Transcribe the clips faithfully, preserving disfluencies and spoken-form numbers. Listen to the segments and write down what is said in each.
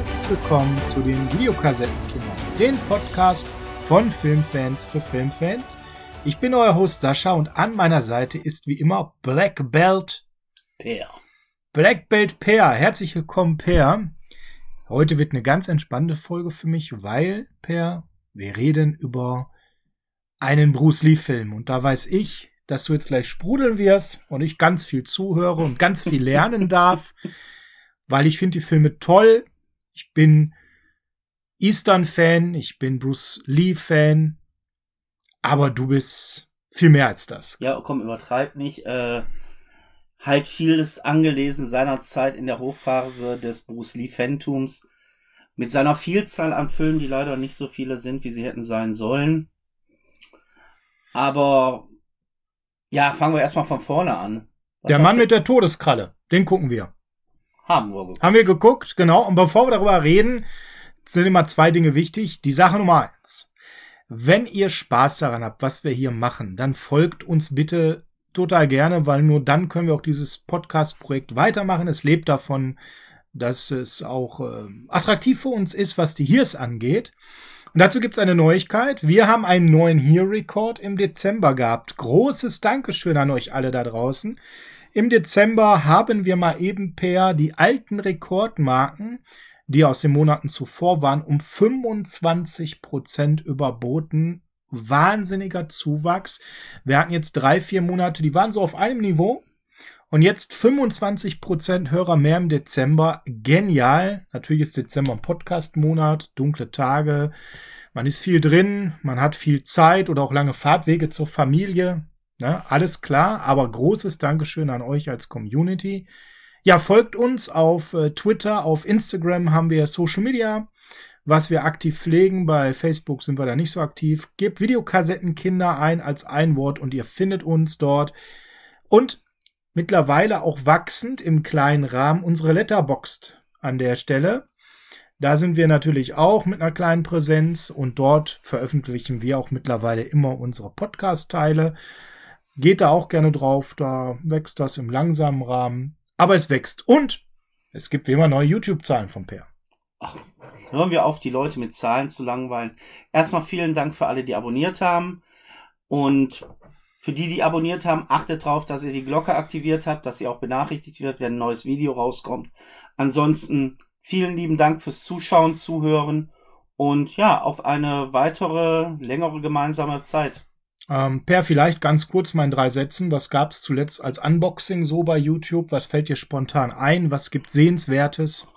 herzlich willkommen zu den Videokassettenkindern, den Podcast von Filmfans für Filmfans. Ich bin euer Host Sascha und an meiner Seite ist wie immer Black Belt Per. Black Belt Per. Herzlich willkommen, Per. Heute wird eine ganz entspannte Folge für mich, weil, Per, wir reden über einen Bruce Lee-Film. Und da weiß ich, dass du jetzt gleich sprudeln wirst und ich ganz viel zuhöre und ganz viel lernen darf, weil ich finde die Filme toll. Ich bin Eastern-Fan, ich bin Bruce Lee-Fan, aber du bist viel mehr als das. Ja, komm, übertreib nicht. Äh, halt vieles angelesen seinerzeit in der Hochphase des Bruce Lee-Fantums. Mit seiner Vielzahl an Filmen, die leider nicht so viele sind, wie sie hätten sein sollen. Aber ja, fangen wir erstmal von vorne an. Was Der Mann mit der Todeskralle, den gucken wir. Haben wir geguckt. Haben wir geguckt, genau. Und bevor wir darüber reden, sind immer zwei Dinge wichtig. Die Sache Nummer eins. Wenn ihr Spaß daran habt, was wir hier machen, dann folgt uns bitte total gerne, weil nur dann können wir auch dieses Podcast-Projekt weitermachen. Es lebt davon, dass es auch äh, attraktiv für uns ist, was die Hears angeht. Und dazu gibt es eine Neuigkeit. Wir haben einen neuen Hear-Record im Dezember gehabt. Großes Dankeschön an euch alle da draußen. Im Dezember haben wir mal eben per die alten Rekordmarken, die aus den Monaten zuvor waren, um fünfundzwanzig Prozent überboten. Wahnsinniger Zuwachs. Wir hatten jetzt drei, vier Monate, die waren so auf einem Niveau. Und jetzt fünfundzwanzig Prozent Hörer mehr im Dezember. Genial. Natürlich ist Dezember ein Podcast-Monat, dunkle Tage. Man ist viel drin, man hat viel Zeit oder auch lange Fahrtwege zur Familie. Ne? Alles klar, aber großes Dankeschön an euch als Community. Ja, folgt uns auf äh, Twitter, auf Instagram haben wir Social Media, was wir aktiv pflegen. Bei Facebook sind wir da nicht so aktiv. Gebt Videokassettenkinder ein als ein Wort und ihr findet uns dort. Und mittlerweile auch wachsend im kleinen Rahmen unsere Letterboxd an der Stelle. Da sind wir natürlich auch mit einer kleinen Präsenz und dort veröffentlichen wir auch mittlerweile immer unsere Podcast-Teile. Geht da auch gerne drauf, da wächst das im langsamen Rahmen. Aber es wächst und es gibt wie immer neue YouTube-Zahlen vom Per. Ach, hören wir auf, die Leute mit Zahlen zu langweilen. Erstmal vielen Dank für alle, die abonniert haben. Und für die, die abonniert haben, achtet drauf, dass ihr die Glocke aktiviert habt, dass ihr auch benachrichtigt wird, wenn ein neues Video rauskommt. Ansonsten vielen lieben Dank fürs Zuschauen, Zuhören und ja, auf eine weitere, längere gemeinsame Zeit. Ähm, Per, vielleicht ganz kurz mal in drei Sätzen. Was gab es zuletzt als Unboxing so bei YouTube? Was fällt dir spontan ein? Was gibt Sehenswertes?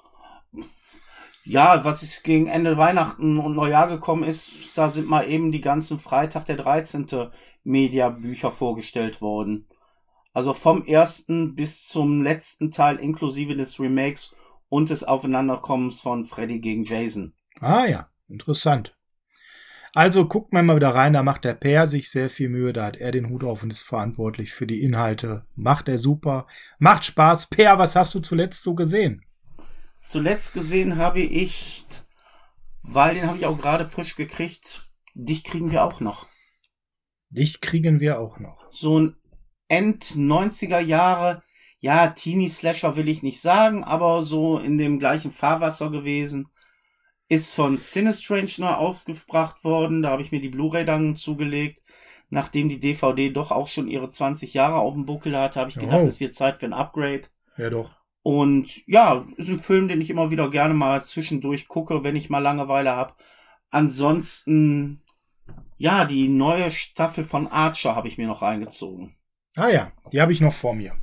Ja, was ist gegen Ende Weihnachten und Neujahr gekommen ist, da sind mal eben die ganzen Freitag der dreizehnte Media-Bücher vorgestellt worden. Also vom ersten bis zum letzten Teil inklusive des Remakes und des Aufeinanderkommens von Freddy gegen Jason. Ah ja, interessant. Also guckt mal wieder rein, da macht der Per sich sehr viel Mühe, da hat er den Hut auf und ist verantwortlich für die Inhalte. Macht er super, macht Spaß. Per, was hast du zuletzt so gesehen? Zuletzt gesehen habe ich, weil den habe ich auch gerade frisch gekriegt, dich kriegen wir auch noch. Dich kriegen wir auch noch. So ein End-neunziger Jahre, ja, Teenie-Slasher will ich nicht sagen, aber so in dem gleichen Fahrwasser gewesen. Ist von Cinestranger aufgebracht worden, da habe ich mir die Blu-ray dann zugelegt. Nachdem die D V D doch auch schon ihre zwanzig Jahre auf dem Buckel hatte, habe ich gedacht, Oh. es wird Zeit für ein Upgrade. Ja doch. Und ja, ist ein Film, den ich immer wieder gerne mal zwischendurch gucke, wenn ich mal Langeweile habe. Ansonsten, ja, die neue Staffel von Archer habe ich mir noch reingezogen. Ah ja, die habe ich noch vor mir.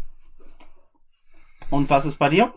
Und was ist bei dir?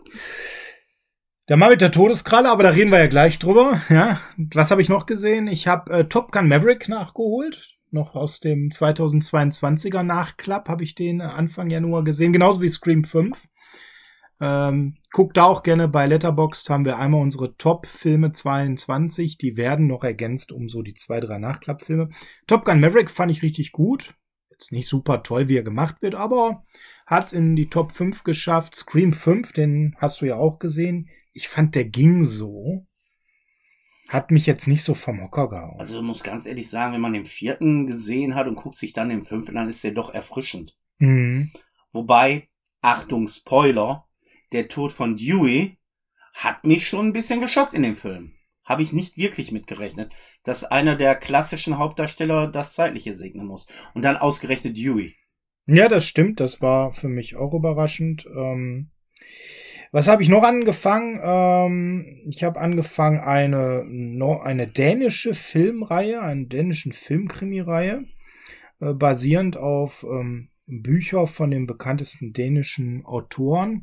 Der Mann mit der Todeskralle, aber da reden wir ja gleich drüber. Ja, was habe ich noch gesehen? Ich habe äh, Top Gun Maverick nachgeholt. Noch aus dem zweitausendzweiundzwanziger Nachklapp habe ich den Anfang Januar gesehen. Genauso wie Scream fünf. Ähm, guckt da auch gerne bei Letterboxd, haben wir einmal unsere Top-Filme zweiundzwanzig, die werden noch ergänzt um so die zwei, drei Nachklappfilme. Top Gun Maverick fand ich richtig gut. Jetzt nicht super toll, wie er gemacht wird, aber hat in die Top fünf geschafft. Scream fünf, den hast du ja auch gesehen. Ich fand, der ging so. Hat mich jetzt nicht so vom Hocker gehauen. Also du musst ganz ehrlich sagen, wenn man den vierten gesehen hat und guckt sich dann den fünften, dann ist der doch erfrischend. Mhm. Wobei, Achtung, Spoiler, der Tod von Dewey hat mich schon ein bisschen geschockt in dem Film. Habe ich nicht wirklich mitgerechnet, dass einer der klassischen Hauptdarsteller das Zeitliche segnen muss. Und dann ausgerechnet Dewey. Ja, das stimmt. Das war für mich auch überraschend. Ähm, was habe ich noch angefangen? Ähm, ich habe angefangen eine, eine dänische Filmreihe, eine dänischen Filmkrimireihe, äh, basierend auf ähm, Bücher von den bekanntesten dänischen Autoren.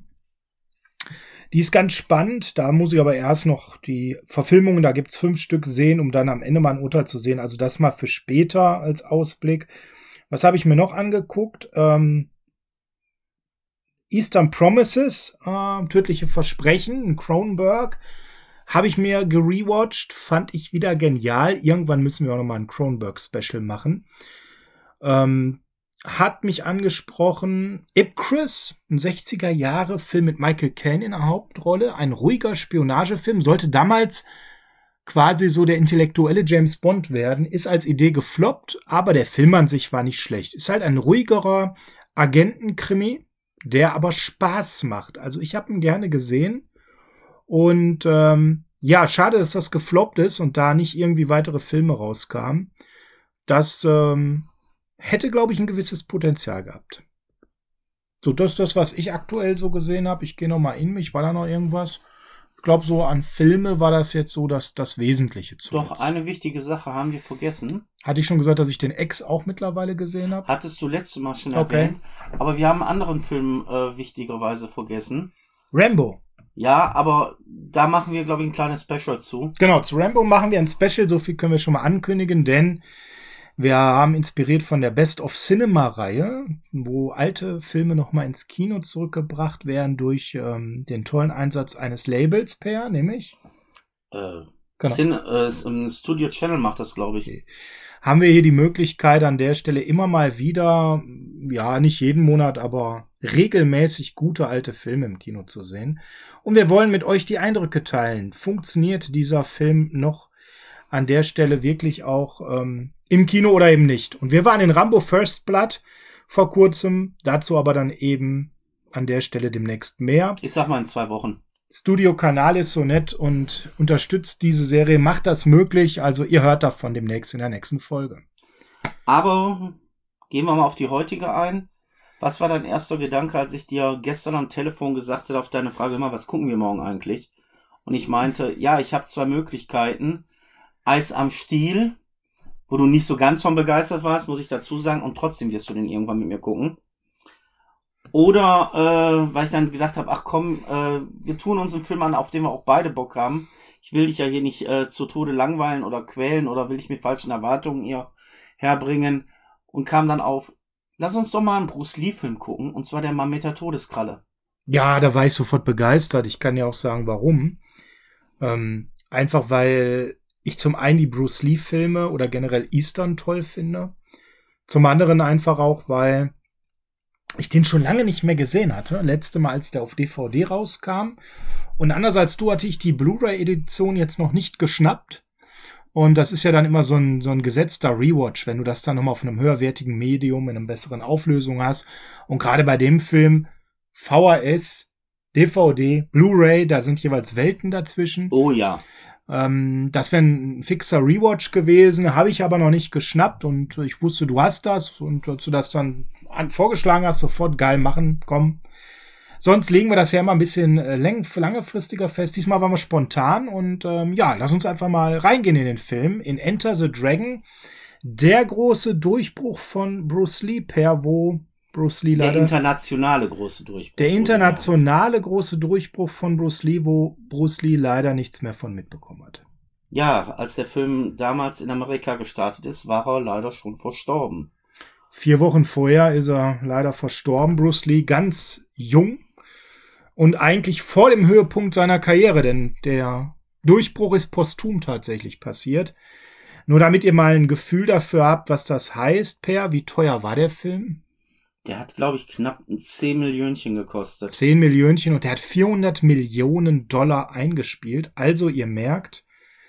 Die ist ganz spannend, da muss ich aber erst noch die Verfilmungen, da gibt's fünf Stück sehen, um dann am Ende mal ein Urteil zu sehen. Also das mal für später als Ausblick. Was habe ich mir noch angeguckt? Ähm, Eastern Promises, äh, Tödliche Versprechen, in Cronenberg. Habe ich mir gerewatcht, fand ich wieder genial. Irgendwann müssen wir auch noch mal ein Cronenberg-Special machen. Ähm, hat mich angesprochen Ipcris, ein sechziger-Jahre-Film mit Michael Caine in der Hauptrolle. Ein ruhiger Spionagefilm, sollte damals quasi so der intellektuelle James Bond werden, ist als Idee gefloppt, aber der Film an sich war nicht schlecht. Ist halt ein ruhigerer Agentenkrimi, der aber Spaß macht. Also ich habe ihn gerne gesehen und ähm, ja, schade, dass das gefloppt ist und da nicht irgendwie weitere Filme rauskamen. Das ähm, hätte, glaube ich, ein gewisses Potenzial gehabt. So, das ist das, was ich aktuell so gesehen habe. Ich gehe noch mal in mich. War da noch irgendwas? Ich glaube, so an Filme war das jetzt so das, das Wesentliche zuletzt. Doch, eine wichtige Sache haben wir vergessen. Hatte ich schon gesagt, dass ich den Ex auch mittlerweile gesehen habe? Hattest du letztes Mal schon Okay. erwähnt. Aber wir haben einen anderen Film äh, wichtigerweise vergessen. Rambo. Ja, aber da machen wir, glaube ich, ein kleines Special zu. Genau, zu Rambo machen wir ein Special. So viel können wir schon mal ankündigen, denn wir haben inspiriert von der Best of Cinema-Reihe, wo alte Filme nochmal ins Kino zurückgebracht werden durch ähm, den tollen Einsatz eines Labels, Per, nämlich Äh, Genau. Cine, äh, Studio Channel macht das, glaube ich. Okay. Haben wir hier die Möglichkeit, an der Stelle immer mal wieder, ja, nicht jeden Monat, aber regelmäßig gute alte Filme im Kino zu sehen. Und wir wollen mit euch die Eindrücke teilen. Funktioniert dieser Film noch an der Stelle wirklich auch ähm, im Kino oder eben nicht? Und wir waren in Rambo First Blood vor kurzem, dazu aber dann eben an der Stelle demnächst mehr. Ich sag mal in zwei Wochen. Studio Kanal ist so nett und unterstützt diese Serie, macht das möglich. Also ihr hört davon demnächst in der nächsten Folge. Aber gehen wir mal auf die heutige ein. Was war dein erster Gedanke, als ich dir gestern am Telefon gesagt habe auf deine Frage, immer, was gucken wir morgen eigentlich? Und ich meinte, ja, ich habe zwei Möglichkeiten. Eis am Stiel, wo du nicht so ganz von begeistert warst, muss ich dazu sagen, und trotzdem wirst du den irgendwann mit mir gucken. Oder, äh, weil ich dann gedacht habe, ach komm, äh, wir tun uns einen Film an, auf den wir auch beide Bock haben. Ich will dich ja hier nicht äh, zu Tode langweilen oder quälen oder will ich mit falschen Erwartungen hier herbringen. Und kam dann auf, lass uns doch mal einen Bruce Lee-Film gucken, und zwar der Mann mit der Todeskralle. Ja, da war ich sofort begeistert. Ich kann ja auch sagen, warum. Ähm, einfach weil ich zum einen die Bruce Lee-Filme oder generell Eastern toll finde. Zum anderen einfach auch, weil ich den schon lange nicht mehr gesehen hatte. Letzte Mal, als der auf D V D rauskam. Und anders als du hatte ich die Blu-ray-Edition jetzt noch nicht geschnappt. Und das ist ja dann immer so ein, so ein gesetzter Rewatch, wenn du das dann nochmal auf einem höherwertigen Medium in einer besseren Auflösung hast. Und gerade bei dem Film V H S, D V D, Blu-ray, da sind jeweils Welten dazwischen. Oh ja. Ähm, das wäre ein fixer Rewatch gewesen, habe ich aber noch nicht geschnappt und ich wusste, du hast das und als du das dann an, vorgeschlagen hast, sofort geil machen, komm. Sonst legen wir das ja immer ein bisschen äh, läng- langefristiger fest. Diesmal waren wir spontan und ähm, ja, lass uns einfach mal reingehen in den Film, in Enter the Dragon. Der große Durchbruch von Bruce Lee, Per, wo Bruce Lee leider... Der internationale große Durchbruch. Der internationale große Durchbruch von Bruce Lee, wo Bruce Lee leider nichts mehr von mitbekommen hat. Ja, als der Film damals in Amerika gestartet ist, war er leider schon verstorben. Vier Wochen vorher ist er leider verstorben, Bruce Lee, ganz jung und eigentlich vor dem Höhepunkt seiner Karriere, denn der Durchbruch ist posthum tatsächlich passiert. Nur damit ihr mal ein Gefühl dafür habt, was das heißt, Per, wie teuer war der Film? Der hat, glaube ich, knapp zehn Millionchen gekostet. zehn Millionchen und der hat vierhundert Millionen Dollar eingespielt. Also ihr merkt,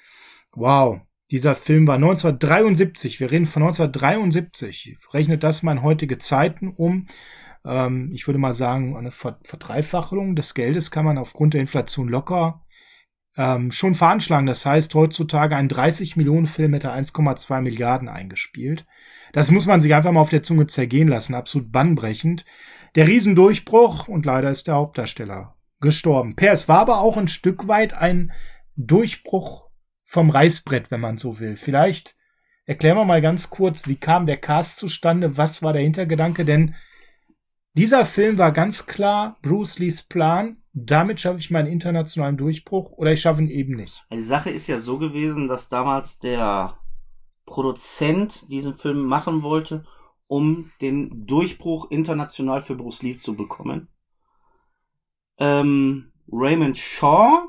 wow, dieser Film war neunzehnhundertdreiundsiebzig. Wir reden von neunzehnhundertdreiundsiebzig. Rechnet das mal in heutige Zeiten um. Ähm, ich würde mal sagen, eine Verdreifachung des Geldes kann man aufgrund der Inflation locker ähm, schon veranschlagen. Das heißt, heutzutage ein dreißig Millionen Film hätte eins Komma zwei Milliarden eingespielt. Das muss man sich einfach mal auf der Zunge zergehen lassen. Absolut bannbrechend. Der Riesendurchbruch und leider ist der Hauptdarsteller gestorben. Per, es war aber auch ein Stück weit ein Durchbruch vom Reißbrett, wenn man so will. Vielleicht erklären wir mal ganz kurz, wie kam der Cast zustande, was war der Hintergedanke, denn dieser Film war ganz klar Bruce Lees Plan, damit schaffe ich meinen internationalen Durchbruch oder ich schaffe ihn eben nicht. Die Sache ist ja so gewesen, dass damals der Produzent diesen Film machen wollte, um den Durchbruch international für Bruce Lee zu bekommen. Ähm, Raymond Shaw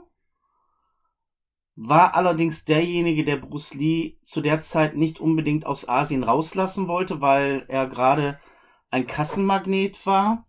war allerdings derjenige, der Bruce Lee zu der Zeit nicht unbedingt aus Asien rauslassen wollte, weil er gerade ein Kassenmagnet war.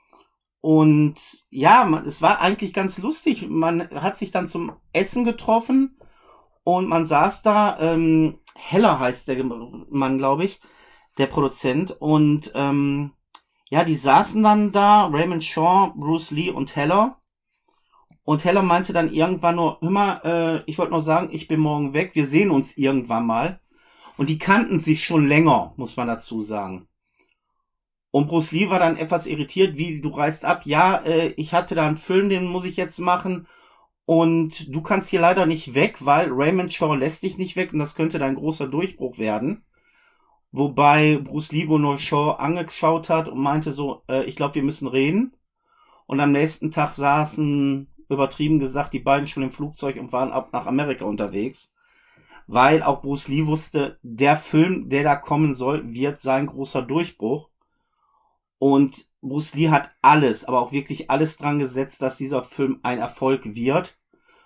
Und ja, man, es war eigentlich ganz lustig. Man hat sich dann zum Essen getroffen und man saß da, ähm, Heller heißt der Mann, glaube ich, der Produzent. Und ähm, ja, die saßen dann da, Raymond Shaw, Bruce Lee und Heller. Und Heller meinte dann irgendwann nur, hör mal, äh, ich wollte noch sagen, ich bin morgen weg, wir sehen uns irgendwann mal. Und die kannten sich schon länger, muss man dazu sagen. Und Bruce Lee war dann etwas irritiert, wie, du reist ab, ja, äh, ich hatte da einen Film, den muss ich jetzt machen. Und du kannst hier leider nicht weg, weil Raymond Shaw lässt dich nicht weg und das könnte dein großer Durchbruch werden. Wobei Bruce Lee wohl nur Shaw angeschaut hat und meinte so, äh, ich glaube, wir müssen reden. Und am nächsten Tag saßen, übertrieben gesagt, die beiden schon im Flugzeug und waren ab nach Amerika unterwegs. Weil auch Bruce Lee wusste, der Film, der da kommen soll, wird sein großer Durchbruch. Und Bruce Lee hat alles, aber auch wirklich alles dran gesetzt, dass dieser Film ein Erfolg wird.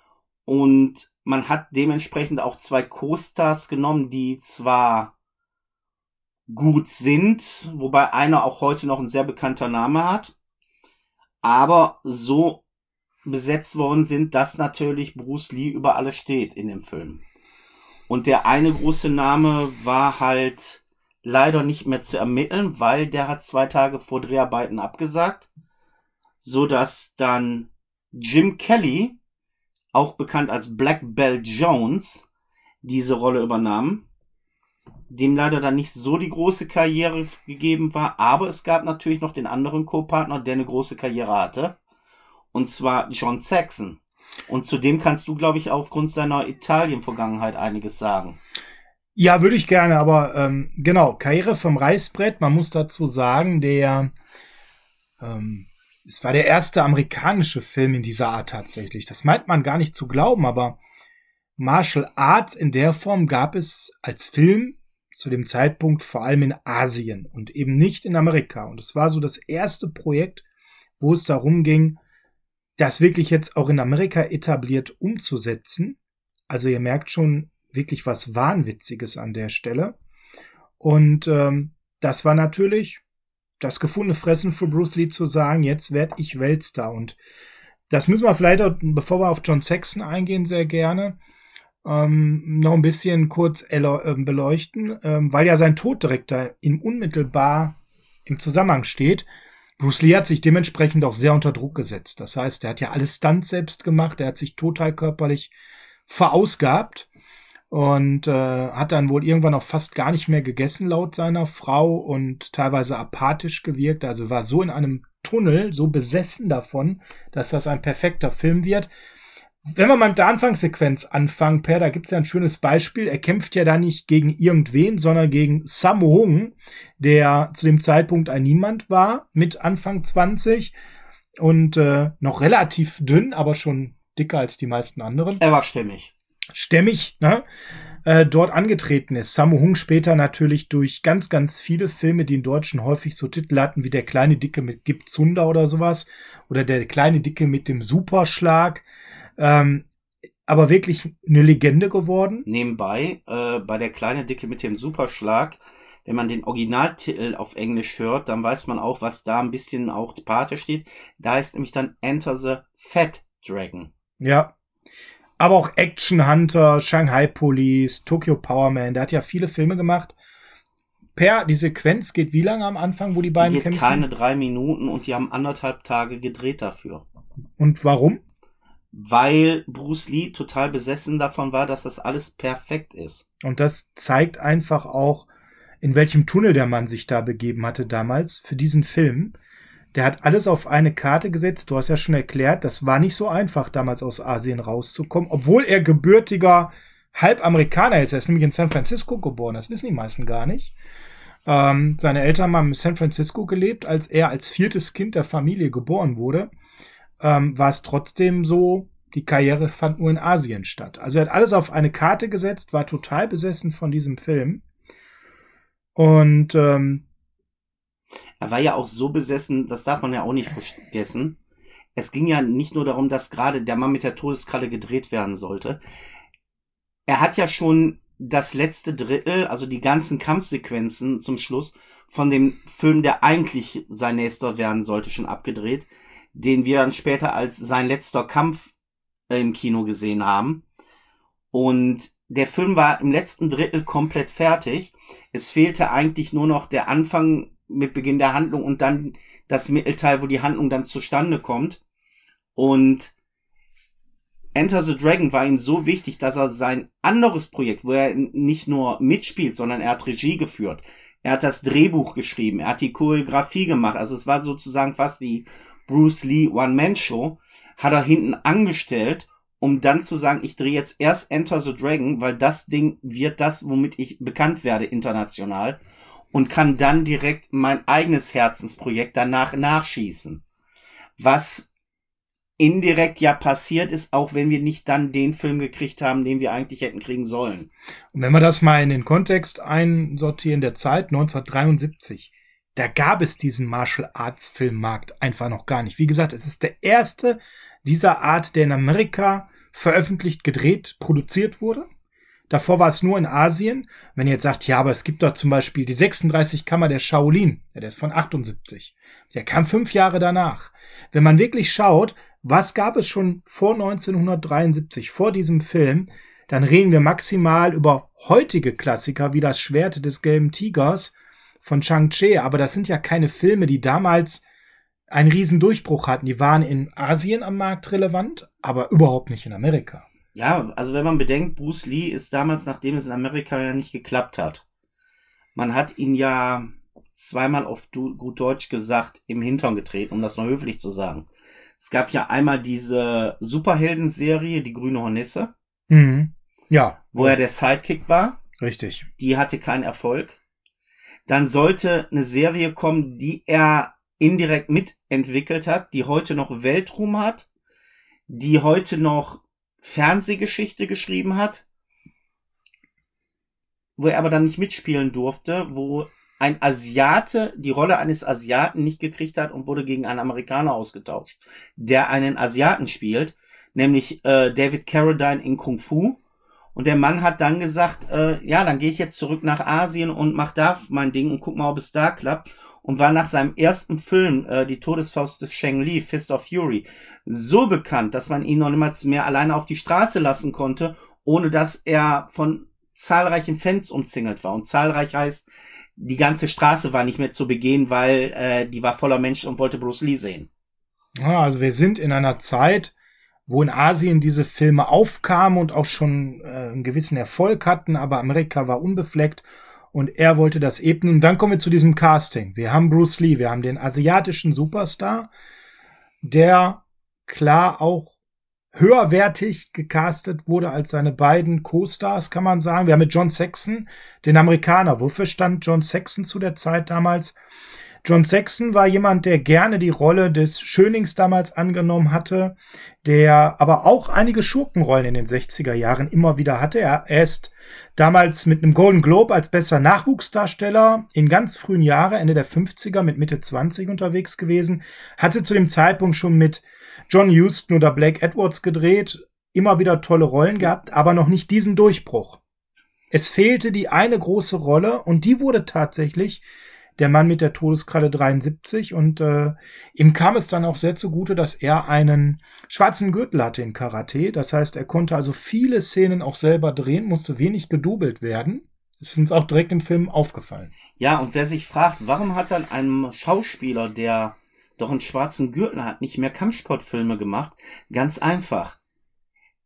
Und man hat dementsprechend auch zwei Co-Stars genommen, die zwar gut sind, wobei einer auch heute noch ein sehr bekannter Name hat, aber so besetzt worden sind, dass natürlich Bruce Lee über alles steht in dem Film. Und der eine große Name war halt leider nicht mehr zu ermitteln, weil der hat zwei Tage vor Dreharbeiten abgesagt, so dass dann Jim Kelly, auch bekannt als Black Belt Jones, diese Rolle übernahm, dem leider dann nicht so die große Karriere gegeben war, aber es gab natürlich noch den anderen Co-Partner, der eine große Karriere hatte, und zwar John Saxon. Und zu dem kannst du, glaube ich, aufgrund seiner Italien-Vergangenheit einiges sagen. Ja, würde ich gerne, aber ähm, genau, Karriere vom Reißbrett, man muss dazu sagen, der ähm, es war der erste amerikanische Film in dieser Art tatsächlich. Das meint man gar nicht zu glauben, aber Martial Arts in der Form gab es als Film zu dem Zeitpunkt vor allem in Asien und eben nicht in Amerika. Und es war so das erste Projekt, wo es darum ging, das wirklich jetzt auch in Amerika etabliert umzusetzen. Also ihr merkt schon wirklich was Wahnwitziges an der Stelle. Und ähm, das war natürlich das gefundene Fressen für Bruce Lee zu sagen, jetzt werde ich Weltstar. Und das müssen wir vielleicht, auch, bevor wir auf John Saxon eingehen, sehr gerne ähm, noch ein bisschen kurz äh, beleuchten, ähm, weil ja sein Tod direkt da in unmittelbar im Zusammenhang steht. Bruce Lee hat sich dementsprechend auch sehr unter Druck gesetzt. Das heißt, er hat ja alle Stunts selbst gemacht, er hat sich total körperlich verausgabt und äh, hat dann wohl irgendwann auch fast gar nicht mehr gegessen laut seiner Frau und teilweise apathisch gewirkt. Also war so in einem Tunnel, so besessen davon, dass das ein perfekter Film wird. Wenn wir mal mit der Anfangssequenz anfangen, Per, da gibt es ja ein schönes Beispiel. Er kämpft ja da nicht gegen irgendwen, sondern gegen Sammo Hung, der zu dem Zeitpunkt ein Niemand war, mit Anfang zwanzig und äh, noch relativ dünn, aber schon dicker als die meisten anderen. Er war stämmig. Stämmig, ne? Äh, dort angetreten ist. Sammo Hung später natürlich durch ganz, ganz viele Filme, die in Deutschen häufig so Titel hatten, wie Der kleine Dicke mit Gib Zunder oder sowas. Oder Der kleine Dicke mit dem Superschlag. Ähm, aber wirklich eine Legende geworden. Nebenbei, äh, bei Der kleine Dicke mit dem Superschlag, wenn man den Originaltitel auf Englisch hört, dann weiß man auch, was da ein bisschen auch die Pate steht. Da ist nämlich dann Enter the Fat Dragon. Ja. Aber auch Action Hunter, Shanghai Police, Tokyo Powerman, der hat ja viele Filme gemacht. Per, die Sequenz geht wie lange am Anfang, wo die beiden die geht kämpfen? Keine drei Minuten und die haben anderthalb Tage gedreht dafür. Und warum? weil Bruce Lee total besessen davon war, dass das alles perfekt ist. Und das zeigt einfach auch, in welchem Tunnel der Mann sich da begeben hatte damals für diesen Film. Der hat alles auf eine Karte gesetzt. Du hast ja schon erklärt, das war nicht so einfach, damals aus Asien rauszukommen, obwohl er gebürtiger Halbamerikaner ist. Er ist nämlich in San Francisco geboren. Das wissen die meisten gar nicht. Ähm, seine Eltern haben in San Francisco gelebt. Als er als viertes Kind der Familie geboren wurde, ähm, war es trotzdem so, die Karriere fand nur in Asien statt. Also er hat alles auf eine Karte gesetzt, war total besessen von diesem Film. Und ähm, er war ja auch so besessen, das darf man ja auch nicht vergessen. Es ging ja nicht nur darum, dass gerade der Mann mit der Todeskralle gedreht werden sollte. Er hat ja schon das letzte Drittel, also die ganzen Kampfsequenzen zum Schluss von dem Film, der eigentlich sein nächster werden sollte, schon abgedreht, den wir dann später als sein letzter Kampf im Kino gesehen haben. Und der Film war im letzten Drittel komplett fertig. Es fehlte eigentlich nur noch der Anfang mit Beginn der Handlung und dann das Mittelteil, wo die Handlung dann zustande kommt. Und Enter the Dragon war ihm so wichtig, dass er sein anderes Projekt, wo er nicht nur mitspielt, sondern er hat Regie geführt. Er hat das Drehbuch geschrieben, er hat die Choreografie gemacht. Also es war sozusagen fast die Bruce Lee One-Man-Show. Hat er hinten angestellt, um dann zu sagen, ich drehe jetzt erst Enter the Dragon, weil das Ding wird das, womit ich bekannt werde international, und kann dann direkt mein eigenes Herzensprojekt danach nachschießen. Was indirekt ja passiert ist, auch wenn wir nicht dann den Film gekriegt haben, den wir eigentlich hätten kriegen sollen. Und wenn wir das mal in den Kontext einsortieren der Zeit, neunzehnhundertdreiundsiebzig, da gab es diesen Martial Arts Filmmarkt einfach noch gar nicht. Wie gesagt, es ist der erste dieser Art, der in Amerika veröffentlicht, gedreht, produziert wurde. Davor war es nur in Asien. Wenn ihr jetzt sagt, ja, aber es gibt da zum Beispiel die sechsunddreißig Kammer der Shaolin, ja, der ist von achtundsiebzig. Der kam fünf Jahre danach. Wenn man wirklich schaut, was gab es schon vor neunzehnhundertdreiundsiebzig, vor diesem Film, dann reden wir maximal über heutige Klassiker wie Das Schwert des gelben Tigers von Chang-Chi. Aber das sind ja keine Filme, die damals einen riesen Durchbruch hatten. Die waren in Asien am Markt relevant, aber überhaupt nicht in Amerika. Ja, also wenn man bedenkt, Bruce Lee ist damals, nachdem es in Amerika ja nicht geklappt hat, man hat ihn ja zweimal auf gut Deutsch gesagt im Hintern getreten, um das noch höflich zu sagen. Es gab ja einmal diese Superhelden-Serie, die Grüne Hornisse, Mhm. Ja. wo er der Sidekick war. Richtig. Die hatte keinen Erfolg. Dann sollte eine Serie kommen, die er indirekt mitentwickelt hat, die heute noch Weltruhm hat, die heute noch Fernsehgeschichte geschrieben hat, wo er aber dann nicht mitspielen durfte, wo ein Asiate die Rolle eines Asiaten nicht gekriegt hat und wurde gegen einen Amerikaner ausgetauscht, der einen Asiaten spielt, nämlich äh, David Carradine in Kung Fu. Und der Mann hat dann gesagt, äh, ja, dann gehe ich jetzt zurück nach Asien und mach da mein Ding und guck mal, ob es da klappt. Und war nach seinem ersten Film, äh, die Todesfaust des Shang Li, Fist of Fury, so bekannt, dass man ihn noch niemals mehr alleine auf die Straße lassen konnte, ohne dass er von zahlreichen Fans umzingelt war. Und zahlreich heißt, die ganze Straße war nicht mehr zu begehen, weil äh, die war voller Menschen und wollte Bruce Lee sehen. Ja, also wir sind in einer Zeit, wo in Asien diese Filme aufkamen und auch schon äh, einen gewissen Erfolg hatten, aber Amerika war unbefleckt und er wollte das ebnen. Und dann kommen wir zu diesem Casting. Wir haben Bruce Lee, wir haben den asiatischen Superstar, der klar auch höherwertig gecastet wurde als seine beiden Co-Stars, kann man sagen. Wir haben mit John Saxon den Amerikaner. Wofür stand John Saxon zu der Zeit damals? John Saxon war jemand, der gerne die Rolle des Schönings damals angenommen hatte, der aber auch einige Schurkenrollen in den sechziger Jahren immer wieder hatte. Er ist damals mit einem Golden Globe als bester Nachwuchsdarsteller in ganz frühen Jahren, Ende der fünfziger, mit Mitte zwanzig unterwegs gewesen, hatte zu dem Zeitpunkt schon mit John Huston oder Blake Edwards gedreht, immer wieder tolle Rollen gehabt, aber noch nicht diesen Durchbruch. Es fehlte die eine große Rolle und die wurde tatsächlich der Mann mit der Todeskralle dreiundsiebzig und äh, ihm kam es dann auch sehr zugute, dass er einen schwarzen Gürtel hatte in Karate. Das heißt, er konnte also viele Szenen auch selber drehen, musste wenig gedoubelt werden. Das ist uns auch direkt im Film aufgefallen. Ja, und wer sich fragt, warum hat dann ein Schauspieler, der doch einen schwarzen Gürtel hat, nicht mehr Kampfsportfilme gemacht? Ganz einfach.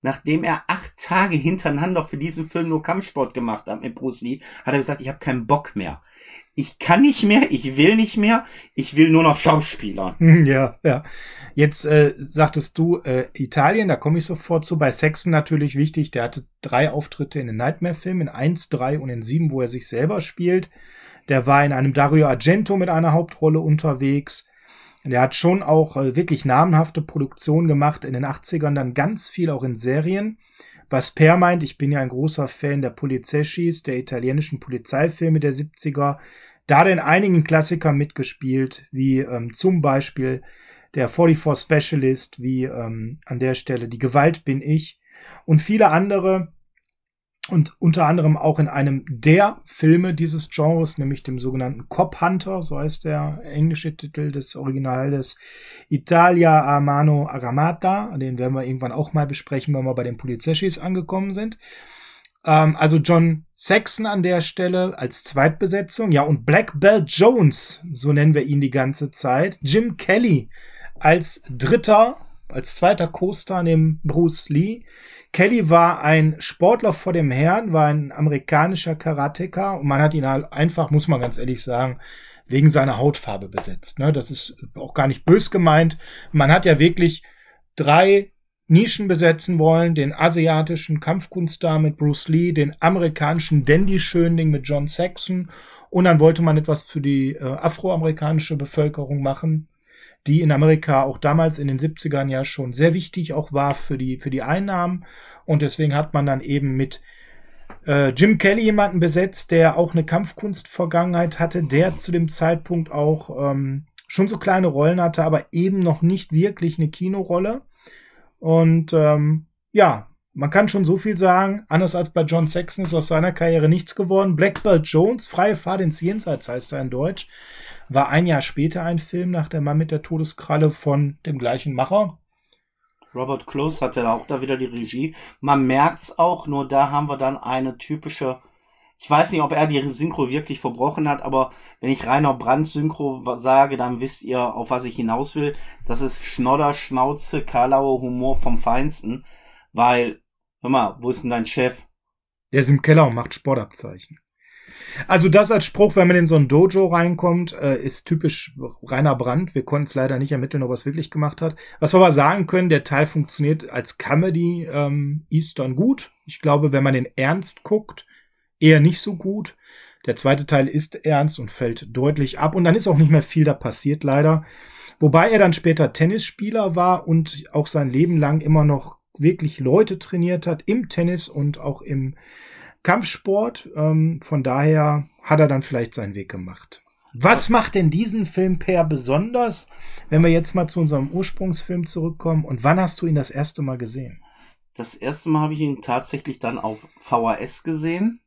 nachdem er acht Tage hintereinander für diesen Film nur Kampfsport gemacht hat mit Bruce Lee, hat er gesagt, ich habe keinen Bock mehr. Ich kann nicht mehr, ich will nicht mehr, ich will nur noch Schauspieler. Ja, ja. Jetzt äh, sagtest du äh, Italien, da komme ich sofort zu. Bei Saxon natürlich wichtig, der hatte drei Auftritte in den Nightmare-Filmen, in eins, drei und in sieben, wo er sich selber spielt. Der war in einem Dario Argento mit einer Hauptrolle unterwegs. Der hat schon auch äh, wirklich namenhafte Produktionen gemacht, in den achtzigern dann ganz viel auch in Serien. Was Per meint, ich bin ja ein großer Fan der Polizeschis, der italienischen Polizeifilme der siebziger. Da hat er in einigen Klassikern mitgespielt, wie ähm, zum Beispiel der vierundvierzig Specialist, wie ähm, an der Stelle Die Gewalt bin ich und viele andere. Und unter anderem auch in einem der Filme dieses Genres, nämlich dem sogenannten Cop Hunter, so heißt der englische Titel des Originals, Italia a mano armata, den werden wir irgendwann auch mal besprechen, wenn wir bei den Polizeschis angekommen sind. Ähm, also John Saxon an der Stelle als Zweitbesetzung, ja, und Black Belt Jones, so nennen wir ihn die ganze Zeit, Jim Kelly als Dritter, als zweiter Co-Star neben Bruce Lee. Kelly war ein Sportler vor dem Herrn, war ein amerikanischer Karateka und man hat ihn halt einfach, muss man ganz ehrlich sagen, wegen seiner Hautfarbe besetzt. Ne? Das ist auch gar nicht bös gemeint. Man hat ja wirklich drei Nischen besetzen wollen, den asiatischen Kampfkunststar mit Bruce Lee, den amerikanischen Dandy-Schönling mit John Saxon und dann wollte man etwas für die äh, afroamerikanische Bevölkerung machen, die in Amerika auch damals in den siebzigern ja schon sehr wichtig auch war für die, für die Einnahmen. Und deswegen hat man dann eben mit äh, Jim Kelly jemanden besetzt, der auch eine Kampfkunst-Vergangenheit hatte, der zu dem Zeitpunkt auch ähm, schon so kleine Rollen hatte, aber eben noch nicht wirklich eine Kinorolle. Und ähm, ja, man kann schon so viel sagen, anders als bei John Saxon ist aus seiner Karriere nichts geworden. Black Belt Jones, Freie Fahrt ins Jenseits heißt er in Deutsch, war ein Jahr später ein Film nach Der Mann mit der Todeskralle von dem gleichen Macher. Robert Close hatte auch da wieder die Regie. Man merkt's auch, nur da haben wir dann eine typische, ich weiß nicht, ob er die Synchro wirklich verbrochen hat, aber wenn ich Rainer Brandt Synchro sage, dann wisst ihr, auf was ich hinaus will. Das ist Schnodder, Schnauze, Karlauer Humor vom Feinsten, weil, hör mal, wo ist denn dein Chef? Der ist im Keller und macht Sportabzeichen. Also das als Spruch, wenn man in so ein Dojo reinkommt, äh, ist typisch Rainer Brandt. Wir konnten es leider nicht ermitteln, ob er es wirklich gemacht hat. Was wir aber sagen können, der Teil funktioniert als Comedy ähm, Eastern gut. Ich glaube, wenn man den ernst guckt, eher nicht so gut. Der zweite Teil ist ernst und fällt deutlich ab. Und dann ist auch nicht mehr viel da passiert, leider. Wobei er dann später Tennisspieler war und auch sein Leben lang immer noch wirklich Leute trainiert hat im Tennis und auch im Kampfsport. Ähm, von daher hat er dann vielleicht seinen Weg gemacht. Was macht denn diesen Film, Per, besonders, wenn wir jetzt mal zu unserem Ursprungsfilm zurückkommen? Und wann hast du ihn das erste Mal gesehen? Das erste Mal habe ich ihn tatsächlich dann auf V H S gesehen.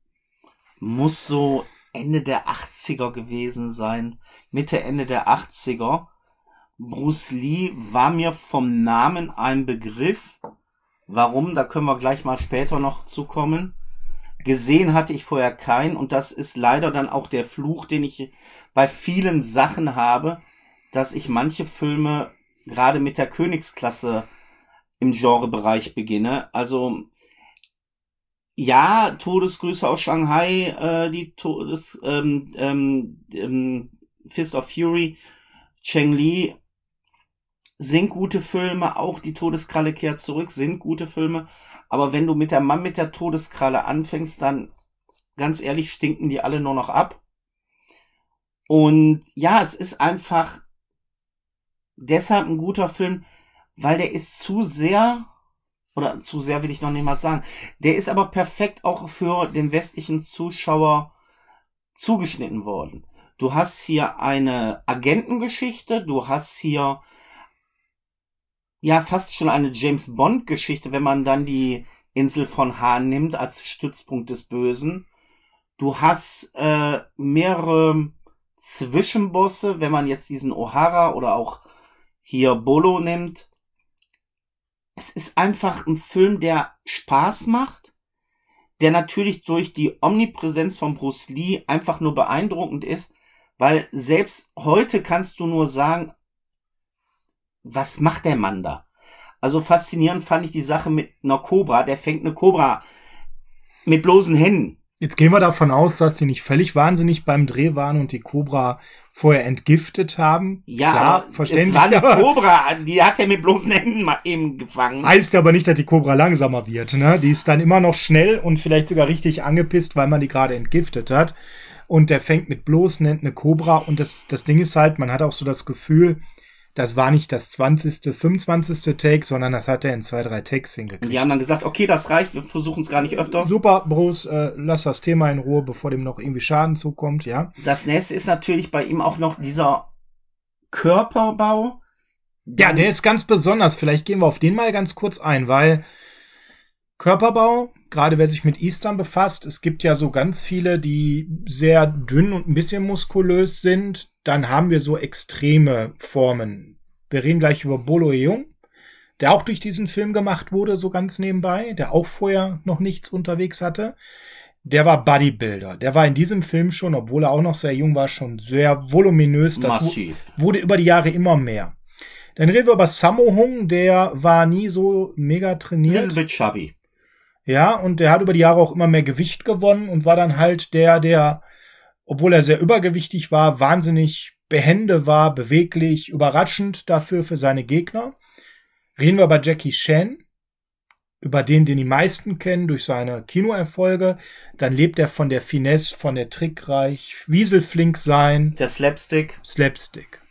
Muss so Ende der achtziger gewesen sein. Mitte, Ende der achtziger. Bruce Lee war mir vom Namen ein Begriff. Warum? Da können wir gleich mal später noch zukommen. Gesehen hatte ich vorher keinen und das ist leider dann auch der Fluch, den ich bei vielen Sachen habe, dass ich manche Filme gerade mit der Königsklasse im Genrebereich beginne. Also ja, Todesgrüße aus Shanghai, äh, die Todes ähm, ähm, ähm, Fist of Fury, Cheng Li sind gute Filme, auch die Todeskralle kehrt zurück, sind gute Filme. Aber wenn du mit der Mann mit der Todeskralle anfängst, dann, ganz ehrlich, stinken die alle nur noch ab. Und ja, es ist einfach deshalb ein guter Film, weil der ist zu sehr, oder zu sehr will ich noch nicht mal sagen, der ist aber perfekt auch für den westlichen Zuschauer zugeschnitten worden. Du hast hier eine Agentengeschichte, du hast hier ja fast schon eine James-Bond-Geschichte, wenn man dann die Insel von Han nimmt als Stützpunkt des Bösen. Du hast äh, mehrere Zwischenbosse, wenn man jetzt diesen O'Hara oder auch hier Bolo nimmt. Es ist einfach ein Film, der Spaß macht, der natürlich durch die Omnipräsenz von Bruce Lee einfach nur beeindruckend ist, weil selbst heute kannst du nur sagen, was macht der Mann da? Also faszinierend fand ich die Sache mit einer Kobra. Der fängt eine Kobra mit bloßen Händen. Jetzt gehen wir davon aus, dass die nicht völlig wahnsinnig beim Dreh waren und die Kobra vorher entgiftet haben. Ja, klar, verständlich. Es war eine Kobra, die hat er mit bloßen Händen mal eben gefangen. Heißt aber nicht, dass die Kobra langsamer wird, ne? Die ist dann immer noch schnell und vielleicht sogar richtig angepisst, weil man die gerade entgiftet hat. Und der fängt mit bloßen Händen eine Kobra. Und das, das Ding ist halt, man hat auch so das Gefühl, das war nicht das zwanzigste, fünfundzwanzigste Take, sondern das hat er in zwei, drei Takes hingekriegt. Und die haben dann gesagt, okay, das reicht, wir versuchen es gar nicht öfter. Super, Bruce, äh, lass das Thema in Ruhe, bevor dem noch irgendwie Schaden zukommt, ja. Das nächste ist natürlich bei ihm auch noch dieser Körperbau. Ja, der ist ganz besonders. Vielleicht gehen wir auf den mal ganz kurz ein, weil Körperbau, gerade wer sich mit Eastern befasst, es gibt ja so ganz viele, die sehr dünn und ein bisschen muskulös sind. Dann haben wir so extreme Formen. Wir reden gleich über Bolo Yeung, der auch durch diesen Film gemacht wurde, so ganz nebenbei, der auch vorher noch nichts unterwegs hatte. Der war Bodybuilder. Der war in diesem Film schon, obwohl er auch noch sehr jung war, schon sehr voluminös. Das Massiv. wurde über die Jahre immer mehr. Dann reden wir über Sammo Hung, der war nie so mega trainiert. Little bit chubby. Ja, und der hat über die Jahre auch immer mehr Gewicht gewonnen und war dann halt der, der, obwohl er sehr übergewichtig war, wahnsinnig behende war, beweglich, überraschend dafür für seine Gegner. Reden wir über Jackie Chan, über den, den die meisten kennen durch seine Kinoerfolge. Dann lebt er von der Finesse, von der Trickreich, wieselflink sein. Der Slapstick. Slapstick.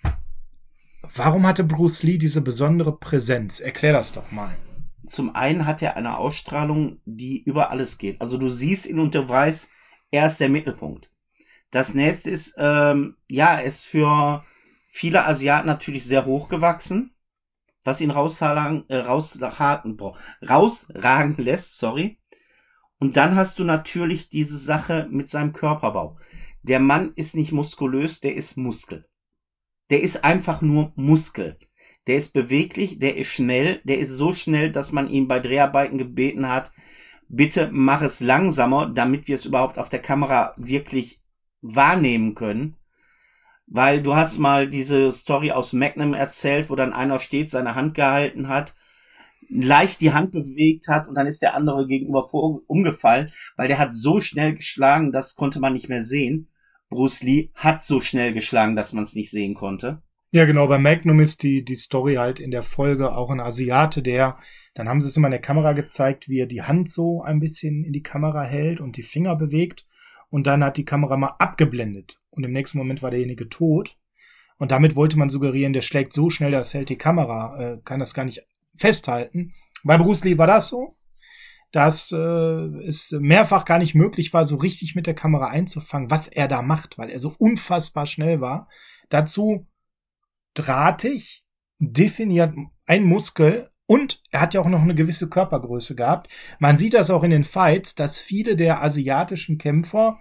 Warum hatte Bruce Lee diese besondere Präsenz? Erklär das doch mal. Zum einen hat er eine Ausstrahlung, die über alles geht. Also du siehst ihn und du weißt, er ist der Mittelpunkt. Das nächste ist, ähm, ja, er ist für viele Asiaten natürlich sehr hochgewachsen, was ihn rausragen, äh, rausragen, rausragen lässt, sorry. Und dann hast du natürlich diese Sache mit seinem Körperbau. Der Mann ist nicht muskulös, der ist Muskel. Der ist einfach nur Muskel. Der ist beweglich, der ist schnell, der ist so schnell, dass man ihn bei Dreharbeiten gebeten hat, bitte mach es langsamer, damit wir es überhaupt auf der Kamera wirklich wahrnehmen können. Weil du hast mal diese Story aus Magnum erzählt, wo dann einer steht, seine Hand gehalten hat, leicht die Hand bewegt hat und dann ist der andere gegenüber vor, umgefallen, weil der hat so schnell geschlagen, das konnte man nicht mehr sehen. Bruce Lee hat so schnell geschlagen, dass man es nicht sehen konnte. Ja, genau, bei Magnum ist die, die Story halt in der Folge auch ein Asiate, der, dann haben sie es immer in der Kamera gezeigt, wie er die Hand so ein bisschen in die Kamera hält und die Finger bewegt und dann hat die Kamera mal abgeblendet und im nächsten Moment war derjenige tot und damit wollte man suggerieren, der schlägt so schnell, das hält die Kamera, äh, kann das gar nicht festhalten. Bei Bruce Lee war das so, dass äh, es mehrfach gar nicht möglich war, so richtig mit der Kamera einzufangen, was er da macht, weil er so unfassbar schnell war. Dazu drahtig, definiert ein Muskel und er hat ja auch noch eine gewisse Körpergröße gehabt. Man sieht das auch in den Fights, dass viele der asiatischen Kämpfer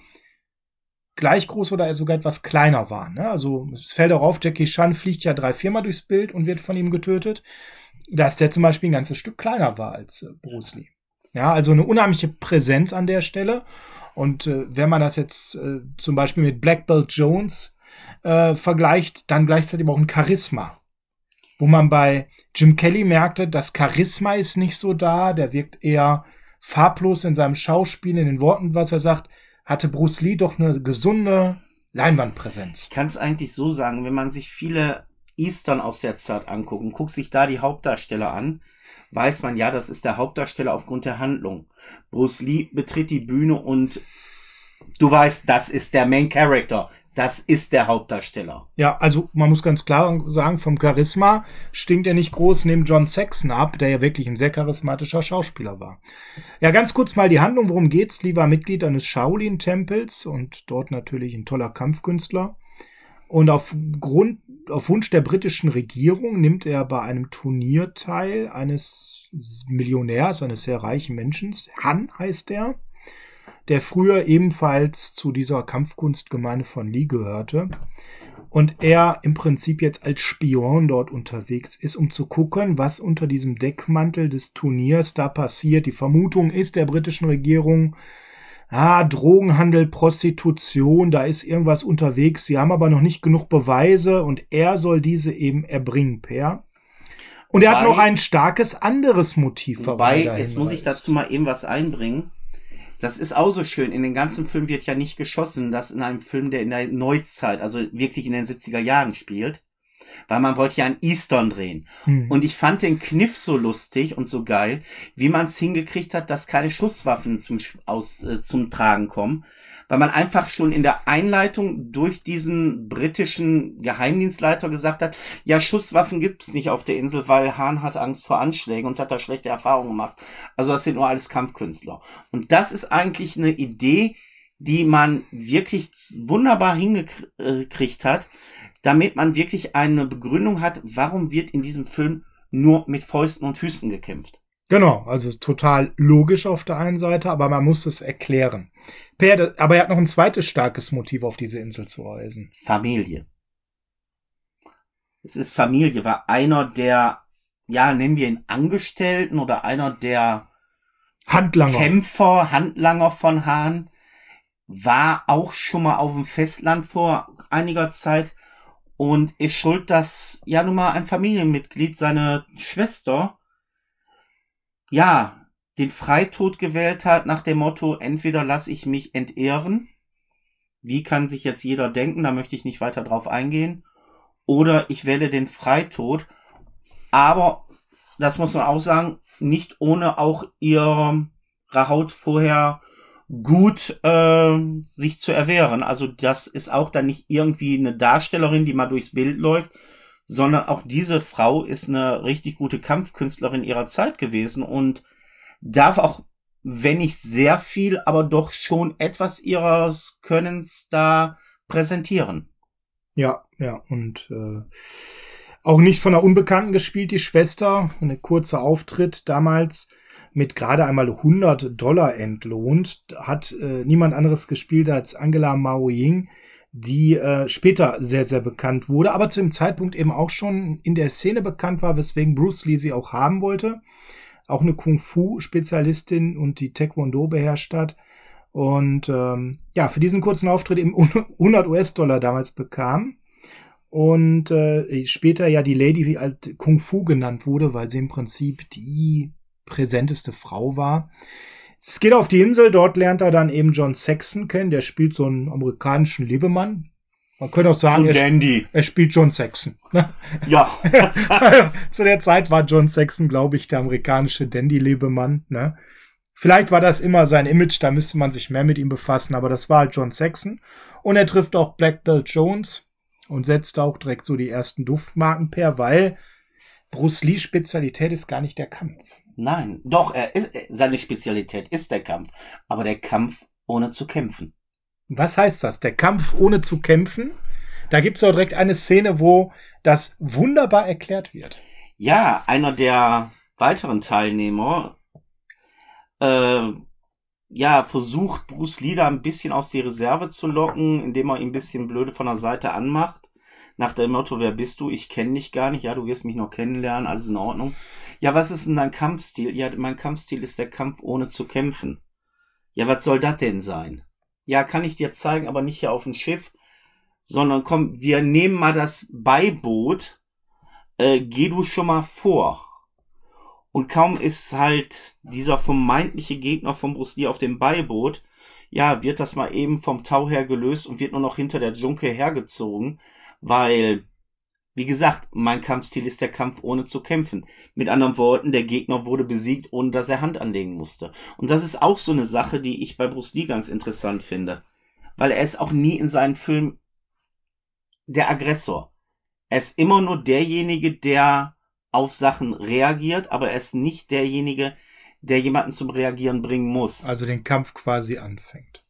gleich groß oder sogar etwas kleiner waren. Ne? Also es fällt auch auf, Jackie Chan fliegt ja drei, viermal durchs Bild und wird von ihm getötet, dass der zum Beispiel ein ganzes Stück kleiner war als äh, Bruce Lee. Ja, also eine unheimliche Präsenz an der Stelle. Und äh, wenn man das jetzt äh, zum Beispiel mit Black Belt Jones Äh, vergleicht, dann gleichzeitig auch ein Charisma. Wo man bei Jim Kelly merkte, das Charisma ist nicht so da, der wirkt eher farblos in seinem Schauspiel, in den Worten, was er sagt, hatte Bruce Lee doch eine gesunde Leinwandpräsenz. Ich kann es eigentlich so sagen, wenn man sich viele Eastern aus der Zeit anguckt und guckt sich da die Hauptdarsteller an, weiß man, ja, das ist der Hauptdarsteller aufgrund der Handlung. Bruce Lee betritt die Bühne und du weißt, das ist der Main Character. Das ist der Hauptdarsteller. Ja, also man muss ganz klar sagen, vom Charisma stinkt er nicht groß neben John Saxon ab, der ja wirklich ein sehr charismatischer Schauspieler war. Ja, ganz kurz mal die Handlung, worum geht's? Lee war Mitglied eines Shaolin-Tempels und dort natürlich ein toller Kampfkünstler. Und auf Grund, auf Wunsch der britischen Regierung nimmt er bei einem Turnier teil eines Millionärs, eines sehr reichen Menschen. Han heißt er, der früher ebenfalls zu dieser Kampfkunstgemeinde von Lee gehörte und er im Prinzip jetzt als Spion dort unterwegs ist, um zu gucken, was unter diesem Deckmantel des Turniers da passiert. Die Vermutung ist der britischen Regierung, ah, Drogenhandel, Prostitution, da ist irgendwas unterwegs, sie haben aber noch nicht genug Beweise und er soll diese eben erbringen, Per. Und er hat noch ein starkes anderes Motiv. Wobei, jetzt muss ich dazu mal eben was einbringen. Das ist auch so schön. In den ganzen Film wird ja nicht geschossen. Das in einem Film, der in der Neuzeit, also wirklich in den siebziger Jahren spielt. Weil man wollte ja einen Eastern drehen. Hm. Und ich fand den Kniff so lustig und so geil, wie man es hingekriegt hat, dass keine Schusswaffen zum, aus, äh, zum Tragen kommen. Weil man einfach schon in der Einleitung durch diesen britischen Geheimdienstleiter gesagt hat, ja, Schusswaffen gibt's nicht auf der Insel, weil Hahn hat Angst vor Anschlägen und hat da schlechte Erfahrungen gemacht. Also das sind nur alles Kampfkünstler. Und das ist eigentlich eine Idee, die man wirklich wunderbar hingekriegt hat, damit man wirklich eine Begründung hat, warum wird in diesem Film nur mit Fäusten und Füßen gekämpft. Genau, also total logisch auf der einen Seite, aber man muss es erklären. Per, aber er hat noch ein zweites starkes Motiv, auf diese Insel zu reisen. Familie. Es ist Familie, war einer der, ja, nennen wir ihn Angestellten oder einer der Handlanger. Kämpfer, Handlanger von Hahn, war auch schon mal auf dem Festland vor einiger Zeit und ist schuld, dass ja nun mal ein Familienmitglied, seine Schwester, ja, den Freitod gewählt hat nach dem Motto, entweder lasse ich mich entehren, wie kann sich jetzt jeder denken, da möchte ich nicht weiter drauf eingehen, oder ich wähle den Freitod, aber, das muss man auch sagen, nicht ohne auch ihre Haut vorher gut äh, sich zu erwehren. Also das ist auch dann nicht irgendwie eine Darstellerin, die mal durchs Bild läuft, sondern auch diese Frau ist eine richtig gute Kampfkünstlerin ihrer Zeit gewesen und darf auch, wenn nicht sehr viel, aber doch schon etwas ihres Könnens da präsentieren. Ja, ja, und äh, auch nicht von einer Unbekannten gespielt, die Schwester. Ein kurzer Auftritt damals mit gerade einmal hundert Dollar entlohnt, hat äh, niemand anderes gespielt als Angela Mao Ying, die äh, später sehr, sehr bekannt wurde, aber zu dem Zeitpunkt eben auch schon in der Szene bekannt war, weswegen Bruce Lee sie auch haben wollte. Auch eine Kung-Fu-Spezialistin und die Taekwondo beherrscht hat. Und ähm, ja, für diesen kurzen Auftritt eben hundert US-Dollar damals bekam. Und äh, später ja die Lady wie halt Kung-Fu genannt wurde, weil sie im Prinzip die präsenteste Frau war. Es geht auf die Insel, dort lernt er dann eben John Saxon kennen, der spielt so einen amerikanischen Lebemann. Man könnte auch sagen, so er, er spielt John Saxon. Ne? Ja. Zu der Zeit war John Saxon, glaube ich, der amerikanische Dandy-Lebemann. Ne? Vielleicht war das immer sein Image, da müsste man sich mehr mit ihm befassen, aber das war halt John Saxon. Und er trifft auch Black Belt Jones und setzt auch direkt so die ersten Duftmarken per, weil Bruce Lees Spezialität ist gar nicht der Kampf. Nein, doch, er ist, seine Spezialität ist der Kampf, aber der Kampf ohne zu kämpfen. Was heißt das? Der Kampf ohne zu kämpfen? Da gibt es auch direkt eine Szene, wo das wunderbar erklärt wird. Ja, einer der weiteren Teilnehmer äh, ja, versucht Bruce Lee da ein bisschen aus der Reserve zu locken, indem er ihn ein bisschen blöde von der Seite anmacht. Nach dem Motto, wer bist du? Ich kenne dich gar nicht. Ja, du wirst mich noch kennenlernen. Alles in Ordnung. Ja, was ist denn dein Kampfstil? Ja, mein Kampfstil ist der Kampf ohne zu kämpfen. Ja, was soll das denn sein? Ja, kann ich dir zeigen, aber nicht hier auf dem Schiff, sondern komm, wir nehmen mal das Beiboot. Äh, geh du schon mal vor. Und kaum ist halt dieser vermeintliche Gegner von Bruce Lee auf dem Beiboot, ja, wird das mal eben vom Tau her gelöst und wird nur noch hinter der Junke hergezogen. Weil, wie gesagt, mein Kampfstil ist der Kampf ohne zu kämpfen. Mit anderen Worten, der Gegner wurde besiegt, ohne dass er Hand anlegen musste. Und das ist auch so eine Sache, die ich bei Bruce Lee ganz interessant finde. Weil er ist auch nie in seinen Filmen der Aggressor. Er ist immer nur derjenige, der auf Sachen reagiert, aber er ist nicht derjenige, der jemanden zum Reagieren bringen muss. Also den Kampf quasi anfängt.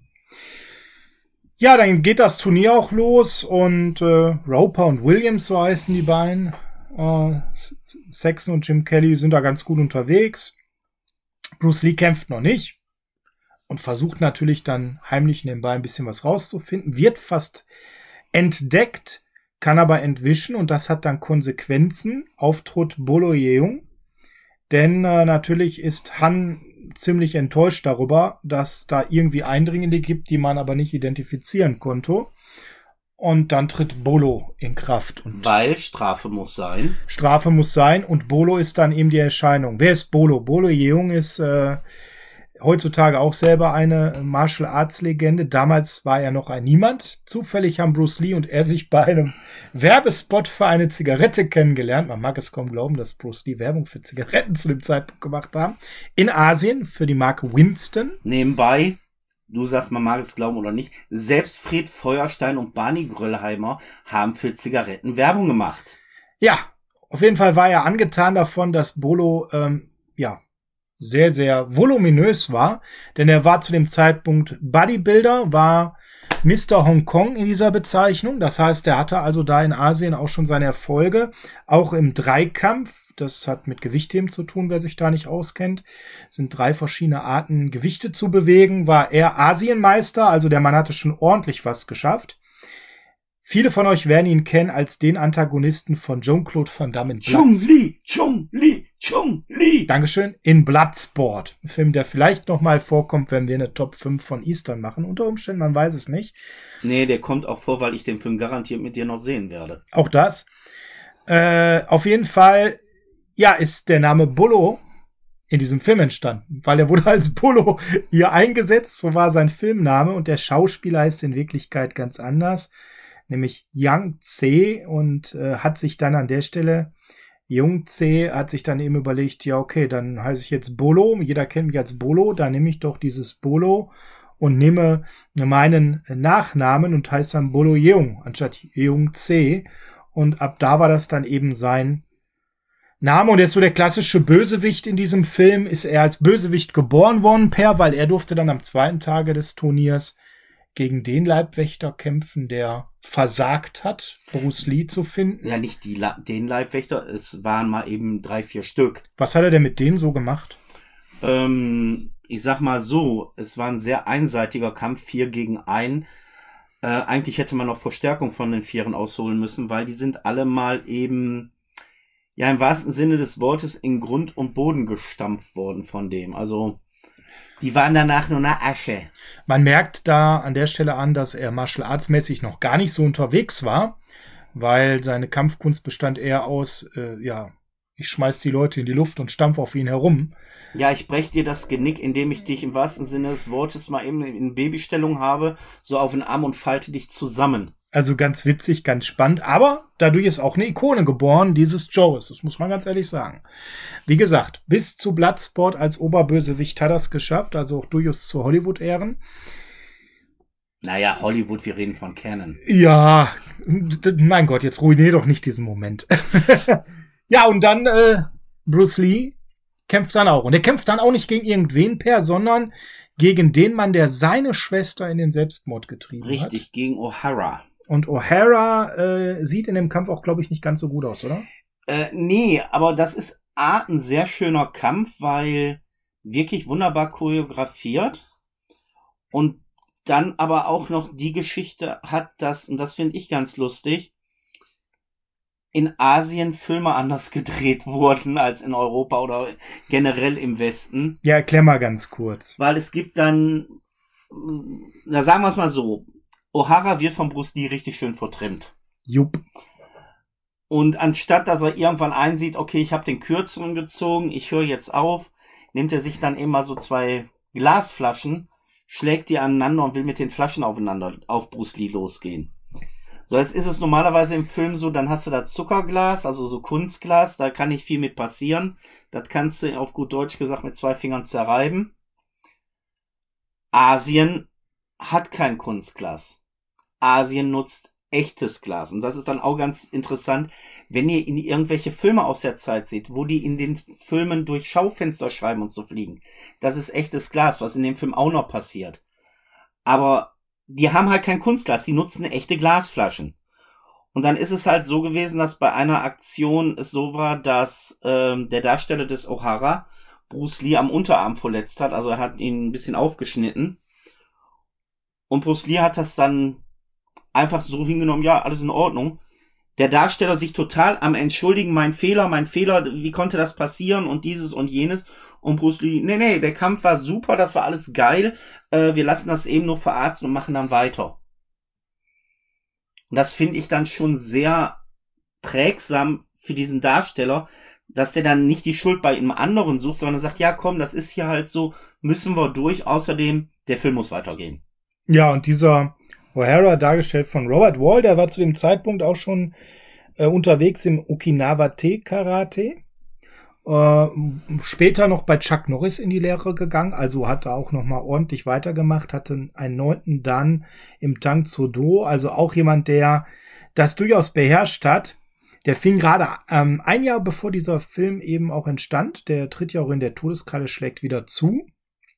Ja, dann geht das Turnier auch los und äh, Roper und Williams, so heißen die beiden. Äh, Saxon und Jim Kelly sind da ganz gut unterwegs. Bruce Lee kämpft noch nicht und versucht natürlich dann heimlich nebenbei ein bisschen was rauszufinden. Wird fast entdeckt, kann aber entwischen und das hat dann Konsequenzen. Auftritt Bolo Yeung. Denn äh, natürlich ist Han ziemlich enttäuscht darüber, dass da irgendwie Eindringlinge gibt, die man aber nicht identifizieren konnte. Und dann tritt Bolo in Kraft. Und Weil Strafe muss sein. Strafe muss sein und Bolo ist dann eben die Erscheinung. Wer ist Bolo? Bolo Yeung ist äh, heutzutage auch selber eine Martial Arts Legende. Damals war er noch ein Niemand. Zufällig haben Bruce Lee und er sich bei einem Werbespot für eine Zigarette kennengelernt. Man mag es kaum glauben, dass Bruce Lee Werbung für Zigaretten zu dem Zeitpunkt gemacht haben. In Asien für die Marke Winston. Nebenbei, du sagst, man mag es glauben oder nicht, selbst Fred Feuerstein und Barney Gröllheimer haben für Zigaretten Werbung gemacht. Ja, auf jeden Fall war er angetan davon, dass Bolo, ähm, ja, sehr, sehr voluminös war, denn er war zu dem Zeitpunkt Bodybuilder, war Mister Hongkong in dieser Bezeichnung. Das heißt, er hatte also da in Asien auch schon seine Erfolge, auch im Dreikampf. Das hat mit Gewichtheben zu tun, wer sich da nicht auskennt. Es sind drei verschiedene Arten, Gewichte zu bewegen. War er Asienmeister, also der Mann hatte schon ordentlich was geschafft. Viele von euch werden ihn kennen als den Antagonisten von Jean-Claude Van Damme in Chung Li, Chung Li, Chung Li. Dankeschön. In Bloodsport. Ein Film, der vielleicht noch mal vorkommt, wenn wir eine Top fünf von Eastern machen. Unter Umständen, man weiß es nicht. Nee, der kommt auch vor, weil ich den Film garantiert mit dir noch sehen werde. Auch das. Äh, auf jeden Fall, ja, ist der Name Bolo in diesem Film entstanden, weil er wurde als Bolo hier eingesetzt. So war sein Filmname und der Schauspieler heißt in Wirklichkeit ganz anders, nämlich Yang Tse und äh, hat sich dann an der Stelle, Jung Tse hat sich dann eben überlegt, ja okay, dann heiße ich jetzt Bolo, jeder kennt mich als Bolo, dann nehme ich doch dieses Bolo und nehme meinen Nachnamen und heiße dann Bolo Yeung anstatt Jung Tse und ab da war das dann eben sein Name und er ist so der klassische Bösewicht in diesem Film, ist er als Bösewicht geboren worden, per, weil er durfte dann am zweiten Tage des Turniers gegen den Leibwächter kämpfen, der versagt hat, Bruce Lee zu finden. Ja, nicht die, den Leibwächter, es waren mal eben drei, vier Stück. Was hat er denn mit denen so gemacht? Ähm, ich sag mal so, es war ein sehr einseitiger Kampf, vier gegen ein. Äh, eigentlich hätte man noch Verstärkung von den Vieren ausholen müssen, weil die sind alle mal eben, ja im wahrsten Sinne des Wortes, in Grund und Boden gestampft worden von dem. Also die waren danach nur eine Asche. Man merkt da an der Stelle an, dass er Martial Arts mäßig noch gar nicht so unterwegs war, weil seine Kampfkunst bestand eher aus, äh, ja, ich schmeiß die Leute in die Luft und stampf auf ihn herum. Ja, ich brech dir das Genick, indem ich dich im wahrsten Sinne des Wortes mal eben in Babystellung habe, so auf den Arm und falte dich zusammen. Also ganz witzig, ganz spannend, aber dadurch ist auch eine Ikone geboren, dieses Joes, das muss man ganz ehrlich sagen. Wie gesagt, bis zu Bloodsport als Oberbösewicht hat er es geschafft, also auch durchaus zu Hollywood-Ehren. Naja, Hollywood, wir reden von Canon. Ja, mein Gott, jetzt ruinier doch nicht diesen Moment. Ja, und dann äh, Bruce Lee kämpft dann auch. Und er kämpft dann auch nicht gegen irgendwen per, sondern gegen den Mann, der seine Schwester in den Selbstmord getrieben Richtig, hat. Richtig, gegen O'Hara. Und O'Hara äh, sieht in dem Kampf auch, glaube ich, nicht ganz so gut aus, oder? Äh, nee, aber das ist A, ein sehr schöner Kampf, weil wirklich wunderbar choreografiert und dann aber auch noch die Geschichte hat, dass, und das finde ich ganz lustig, in Asien Filme anders gedreht wurden als in Europa oder generell im Westen. Ja, erklär mal ganz kurz. Weil es gibt dann, na sagen wir es mal so, O'Hara wird von Bruce Lee richtig schön vertrimmt. Jupp. Und anstatt, dass er irgendwann einsieht, okay, ich habe den Kürzeren gezogen, ich höre jetzt auf, nimmt er sich dann immer so zwei Glasflaschen, schlägt die aneinander und will mit den Flaschen aufeinander auf Bruce Lee losgehen. So, jetzt ist es normalerweise im Film so, dann hast du da Zuckerglas, also so Kunstglas, da kann nicht viel mit passieren. Das kannst du auf gut Deutsch gesagt mit zwei Fingern zerreiben. Asien hat kein Kunstglas. Asien nutzt echtes Glas. Und das ist dann auch ganz interessant, wenn ihr in irgendwelche Filme aus der Zeit seht, wo die in den Filmen durch Schaufenster schreiben und so fliegen. Das ist echtes Glas, was in dem Film auch noch passiert. Aber die haben halt kein Kunstglas, die nutzen echte Glasflaschen. Und dann ist es halt so gewesen, dass bei einer Aktion es so war, dass ähm, der Darsteller des O'Hara Bruce Lee am Unterarm verletzt hat, also er hat ihn ein bisschen aufgeschnitten. Und Bruce Lee hat das dann einfach so hingenommen, ja, alles in Ordnung. Der Darsteller sich total am Entschuldigen, mein Fehler, mein Fehler, wie konnte das passieren und dieses und jenes. Und Bruce Lee, nee, nee, der Kampf war super, das war alles geil. Äh, wir lassen das eben nur verarzten und machen dann weiter. Und das finde ich dann schon sehr prägsam für diesen Darsteller, dass der dann nicht die Schuld bei einem anderen sucht, sondern sagt, ja komm, das ist hier halt so, müssen wir durch. Außerdem, der Film muss weitergehen. Ja, und dieser O'Hara, dargestellt von Robert Wall, der war zu dem Zeitpunkt auch schon äh, unterwegs im Okinawa-Te-Karate. Äh, später noch bei Chuck Norris in die Lehre gegangen, also hat er auch noch mal ordentlich weitergemacht, hatte einen neunten Dan im Tang Soo Do, also auch jemand, der das durchaus beherrscht hat. Der fing gerade ähm, ein Jahr bevor dieser Film eben auch entstand, der tritt ja auch in der Todeskralle schlägt wieder zu,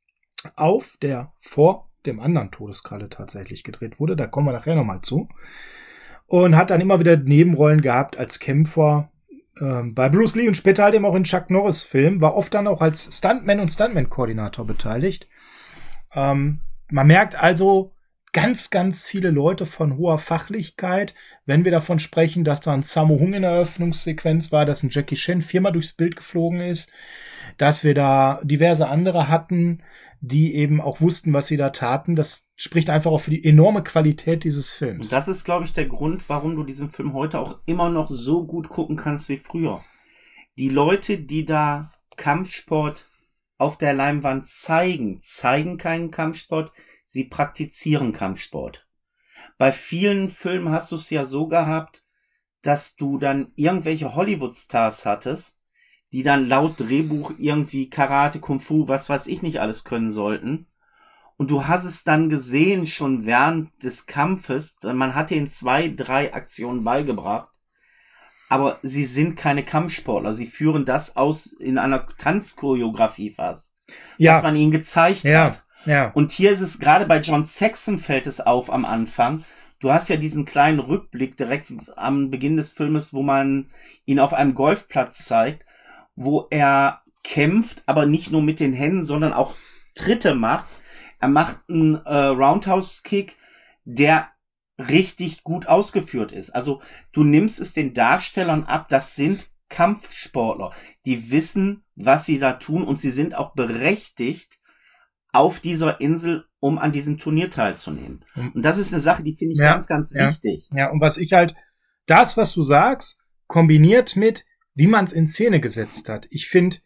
auf, der vor dem anderen Todeskralle tatsächlich gedreht wurde, da kommen wir nachher nochmal zu, und hat dann immer wieder Nebenrollen gehabt als Kämpfer ähm, bei Bruce Lee und später halt eben auch in Chuck Norris Filmen, war oft dann auch als Stuntman und Stuntman-Koordinator beteiligt. Ähm, man merkt also ganz, ganz viele Leute von hoher Fachlichkeit, wenn wir davon sprechen, dass da ein Sammo Hung in der Eröffnungssequenz war, dass ein Jackie Chan viermal durchs Bild geflogen ist, dass wir da diverse andere hatten, die eben auch wussten, was sie da taten. Das spricht einfach auch für die enorme Qualität dieses Films. Und das ist, glaube ich, der Grund, warum du diesen Film heute auch immer noch so gut gucken kannst wie früher. Die Leute, die da Kampfsport auf der Leinwand zeigen, zeigen keinen Kampfsport, sie praktizieren Kampfsport. Bei vielen Filmen hast du es ja so gehabt, dass du dann irgendwelche Hollywood-Stars hattest, die dann laut Drehbuch irgendwie Karate, Kung Fu, was weiß ich nicht alles können sollten. Und du hast es dann gesehen schon während des Kampfes, man hat ihnen zwei, drei Aktionen beigebracht, aber sie sind keine Kampfsportler, sie führen das aus in einer Tanzchoreografie fast, ja. was man ihnen gezeigt ja. hat. Ja. Und hier ist es, gerade bei John Saxon fällt es auf am Anfang, du hast ja diesen kleinen Rückblick direkt am Beginn des Filmes, wo man ihn auf einem Golfplatz zeigt, wo er kämpft, aber nicht nur mit den Händen, sondern auch Tritte macht. Er macht einen äh, Roundhouse-Kick, der richtig gut ausgeführt ist. Also du nimmst es den Darstellern ab, das sind Kampfsportler. Die wissen, was sie da tun und sie sind auch berechtigt, auf dieser Insel, um an diesem Turnier teilzunehmen. Und das ist eine Sache, die finde ich ja, ganz, ganz ja, wichtig. Ja, und was ich halt, das, was du sagst, kombiniert mit, wie man es in Szene gesetzt hat. Ich finde,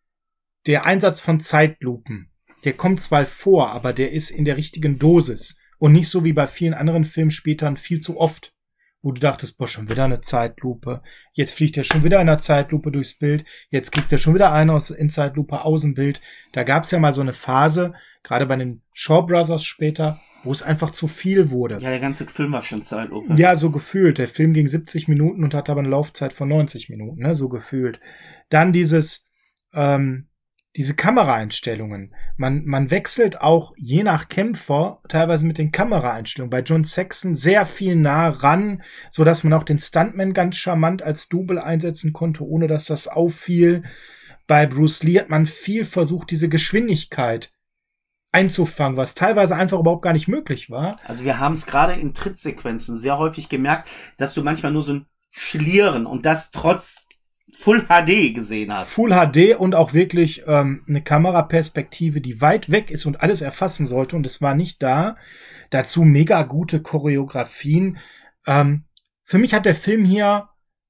der Einsatz von Zeitlupen, der kommt zwar vor, aber der ist in der richtigen Dosis. Und nicht so wie bei vielen anderen Filmen später viel zu oft, wo du dachtest, boah, schon wieder eine Zeitlupe. Jetzt fliegt er schon wieder in einer Zeitlupe durchs Bild. Jetzt kriegt er schon wieder einen aus, in Zeitlupe aus dem Bild. Da gab es ja mal so eine Phase, gerade bei den Shaw Brothers später, wo es einfach zu viel wurde. Ja, der ganze Film war schon Zeitlupe. Ja, so gefühlt. Der Film ging siebzig Minuten und hatte aber eine Laufzeit von neunzig Minuten, ne, so gefühlt. Dann dieses, ähm, diese Kameraeinstellungen. Man, man wechselt auch je nach Kämpfer teilweise mit den Kameraeinstellungen. Bei John Saxon sehr viel nah ran, so dass man auch den Stuntman ganz charmant als Double einsetzen konnte, ohne dass das auffiel. Bei Bruce Lee hat man viel versucht, diese Geschwindigkeit einzufangen, was teilweise einfach überhaupt gar nicht möglich war. Also wir haben es gerade in Trittsequenzen sehr häufig gemerkt, dass du manchmal nur so ein Schlieren und das trotz Full H D gesehen hast. Full H D und auch wirklich ähm, eine Kameraperspektive, die weit weg ist und alles erfassen sollte und es war nicht da. Dazu mega gute Choreografien. Ähm, für mich hat der Film hier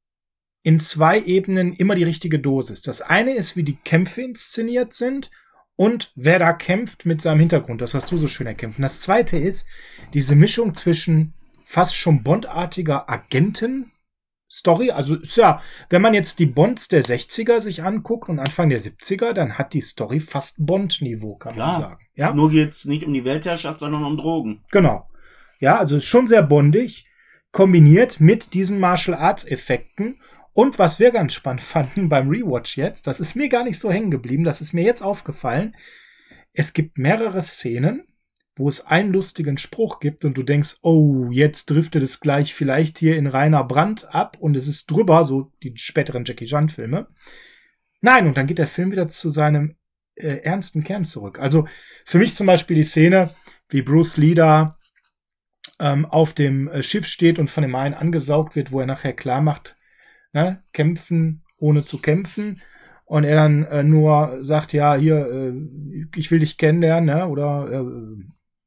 in zwei Ebenen immer die richtige Dosis. Das eine ist, wie die Kämpfe inszeniert sind und wer da kämpft mit seinem Hintergrund. Das hast du so schön erkämpft. Und das zweite ist diese Mischung zwischen fast schon Bond-artiger Agenten-Story. Also ist ja, wenn man jetzt die Bonds der sechziger sich anguckt und Anfang der siebziger, dann hat die Story fast Bond-Niveau, kann man ja, sagen. Ja, nur geht's nicht um die Weltherrschaft, sondern um Drogen. Genau. Ja, also ist schon sehr bondig, kombiniert mit diesen Martial-Arts-Effekten. Und was wir ganz spannend fanden beim Rewatch jetzt, das ist mir gar nicht so hängen geblieben, das ist mir jetzt aufgefallen. Es gibt mehrere Szenen, wo es einen lustigen Spruch gibt und du denkst, oh, jetzt driftet es gleich vielleicht hier in Rainer Brandt ab und es ist drüber, so die späteren Jackie Chan-Filme. Nein, und dann geht der Film wieder zu seinem äh, ernsten Kern zurück. Also für mich zum Beispiel die Szene, wie Bruce Lee da ähm, auf dem äh, Schiff steht und von dem einen angesaugt wird, wo er nachher klar macht, ne, kämpfen ohne zu kämpfen. Und er dann äh, nur sagt, ja, hier, äh, ich will dich kennenlernen, ne, oder äh,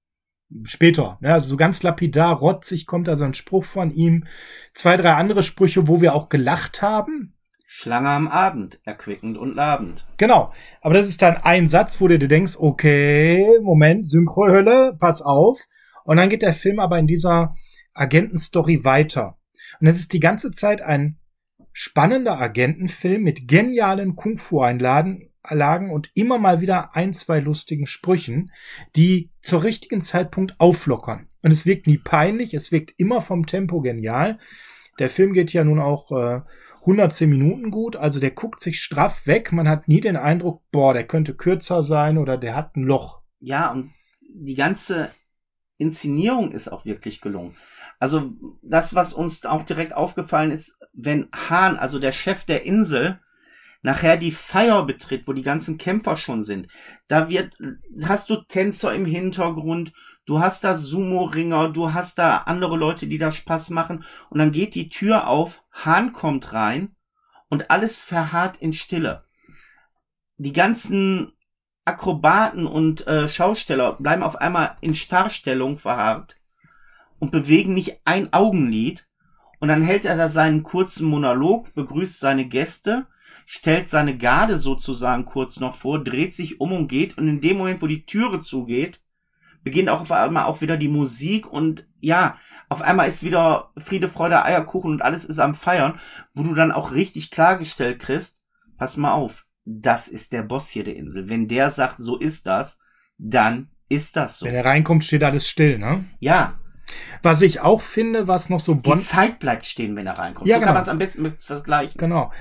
Später, ja, also so ganz lapidar, rotzig kommt da so ein Spruch von ihm. Zwei, drei andere Sprüche, wo wir auch gelacht haben. Schlange am Abend, erquickend und labend. Genau, aber das ist dann ein Satz, wo du dir denkst, okay, Moment, Synchrohölle, pass auf. Und dann geht der Film aber in dieser Agentenstory weiter. Und es ist die ganze Zeit ein spannender Agentenfilm mit genialen Kung-Fu-Einlagen und immer mal wieder ein, zwei lustigen Sprüchen, die zur richtigen Zeitpunkt auflockern. Und es wirkt nie peinlich, es wirkt immer vom Tempo genial. Der Film geht ja nun auch äh, hundertzehn Minuten gut, also der guckt sich straff weg. Man hat nie den Eindruck, boah, der könnte kürzer sein oder der hat ein Loch. Ja, und die ganze Inszenierung ist auch wirklich gelungen. Also das, was uns auch direkt aufgefallen ist, wenn Han, also der Chef der Insel, nachher die Feier betritt, wo die ganzen Kämpfer schon sind, da wird, hast du Tänzer im Hintergrund, du hast da Sumo-Ringer, du hast da andere Leute, die da Spaß machen, und dann geht die Tür auf, Han kommt rein und alles verharrt in Stille. Die ganzen Akrobaten und äh, Schausteller bleiben auf einmal in Starrstellung verharrt und bewegen nicht ein Augenlid, und dann hält er da seinen kurzen Monolog, begrüßt seine Gäste, stellt seine Garde sozusagen kurz noch vor, dreht sich um und geht, und in dem Moment, wo die Türe zugeht, beginnt auch auf einmal auch wieder die Musik, und ja, auf einmal ist wieder Friede, Freude, Eierkuchen und alles ist am Feiern, wo du dann auch richtig klargestellt kriegst, pass mal auf, das ist der Boss hier der Insel. Wenn der sagt, so ist das, dann ist das so. Wenn er reinkommt, steht alles still, ne? Ja. Was ich auch finde, was noch so... Die Bon- Zeit bleibt stehen, wenn er reinkommt. Ja, so genau. Kann man es am besten mit vergleichen. Genau.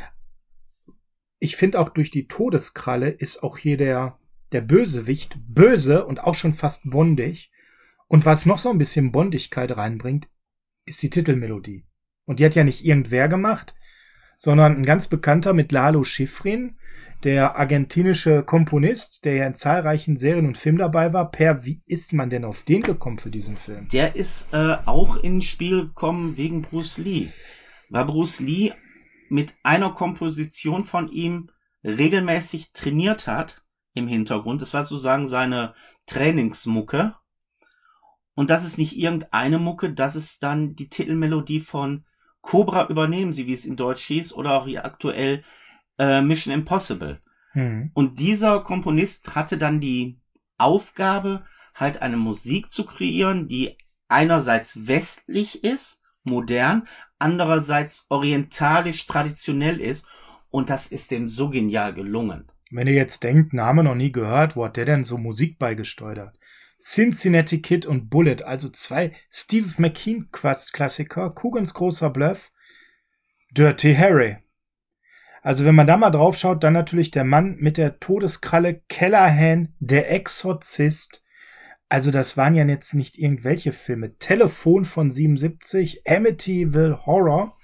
Ich finde auch durch die Todeskralle ist auch hier der, der Bösewicht böse und auch schon fast bondig. Und was noch so ein bisschen Bondigkeit reinbringt, ist die Titelmelodie. Und die hat ja nicht irgendwer gemacht, sondern ein ganz bekannter mit Lalo Schifrin, der argentinische Komponist, der ja in zahlreichen Serien und Filmen dabei war. Per, wie ist man denn auf den gekommen für diesen Film? Der ist äh, auch ins Spiel gekommen wegen Bruce Lee. Weil Bruce Lee mit einer Komposition von ihm regelmäßig trainiert hat im Hintergrund. Das war sozusagen seine Trainingsmucke. Und das ist nicht irgendeine Mucke, das ist dann die Titelmelodie von Cobra übernehmen sie, wie es in Deutsch hieß, oder auch hier aktuell äh, Mission Impossible. Hm. Und dieser Komponist hatte dann die Aufgabe, halt eine Musik zu kreieren, die einerseits westlich ist, modern, andererseits orientalisch traditionell ist, und das ist dem so genial gelungen. Wenn ihr jetzt denkt, Name noch nie gehört, wo hat der denn so Musik beigesteuert? Cincinnati Kid und Bullet, also zwei Steve McQueen-Klassiker, Coogan's großer Bluff, Dirty Harry. Also wenn man da mal drauf schaut, dann natürlich der Mann mit der Todeskralle, Callahan, der Exorzist. Also das waren ja jetzt nicht irgendwelche Filme. Telefon von siebenundsiebzig, Amityville Horror.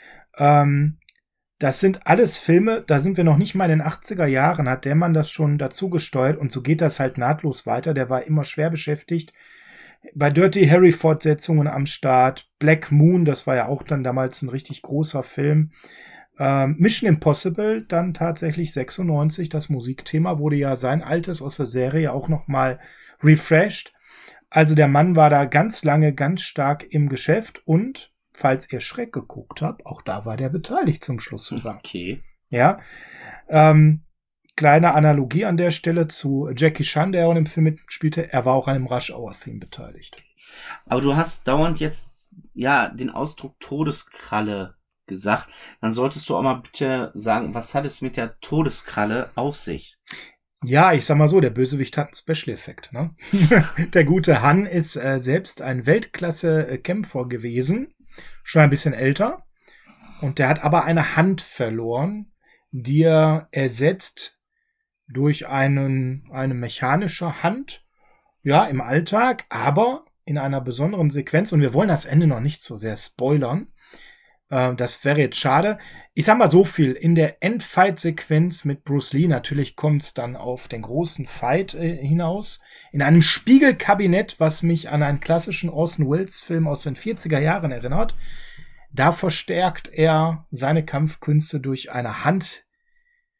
Ähm, das sind alles Filme, da sind wir noch nicht mal in den achtziger Jahren, hat der Mann das schon dazu gesteuert, und so geht das halt nahtlos weiter. Der war immer schwer beschäftigt. Bei Dirty Harry Fortsetzungen am Start. Black Moon, das war ja auch dann damals ein richtig großer Film. Ähm, Mission Impossible, dann tatsächlich sechsundneunzig, das Musikthema wurde ja sein altes aus der Serie auch nochmal refreshed. Also der Mann war da ganz lange ganz stark im Geschäft, und falls ihr Schreck geguckt habt, auch da war der beteiligt zum Schluss sogar. Okay. Ja. Ähm, kleine Analogie an der Stelle zu Jackie Chan, der auch in dem Film mitspielte. Er war auch an dem Rush Hour Theme beteiligt. Aber du hast dauernd jetzt, ja, den Ausdruck Todeskralle gesagt. Dann solltest du auch mal bitte sagen, was hat es mit der Todeskralle auf sich? Ja, ich sag mal so, der Bösewicht hat einen Special-Effekt, ne? Der gute Han ist äh, selbst ein Weltklasse-Kämpfer gewesen, schon ein bisschen älter, und der hat aber eine Hand verloren, die er ersetzt durch einen, eine mechanische Hand, ja, im Alltag, aber in einer besonderen Sequenz, und wir wollen das Ende noch nicht so sehr spoilern. Äh, das wäre jetzt schade. Ich sag mal so viel, in der Endfight-Sequenz mit Bruce Lee, natürlich kommt es dann auf den großen Fight äh, hinaus, in einem Spiegelkabinett, was mich an einen klassischen Orson Welles-Film aus den vierziger Jahren erinnert. Da verstärkt er seine Kampfkünste durch eine Hand,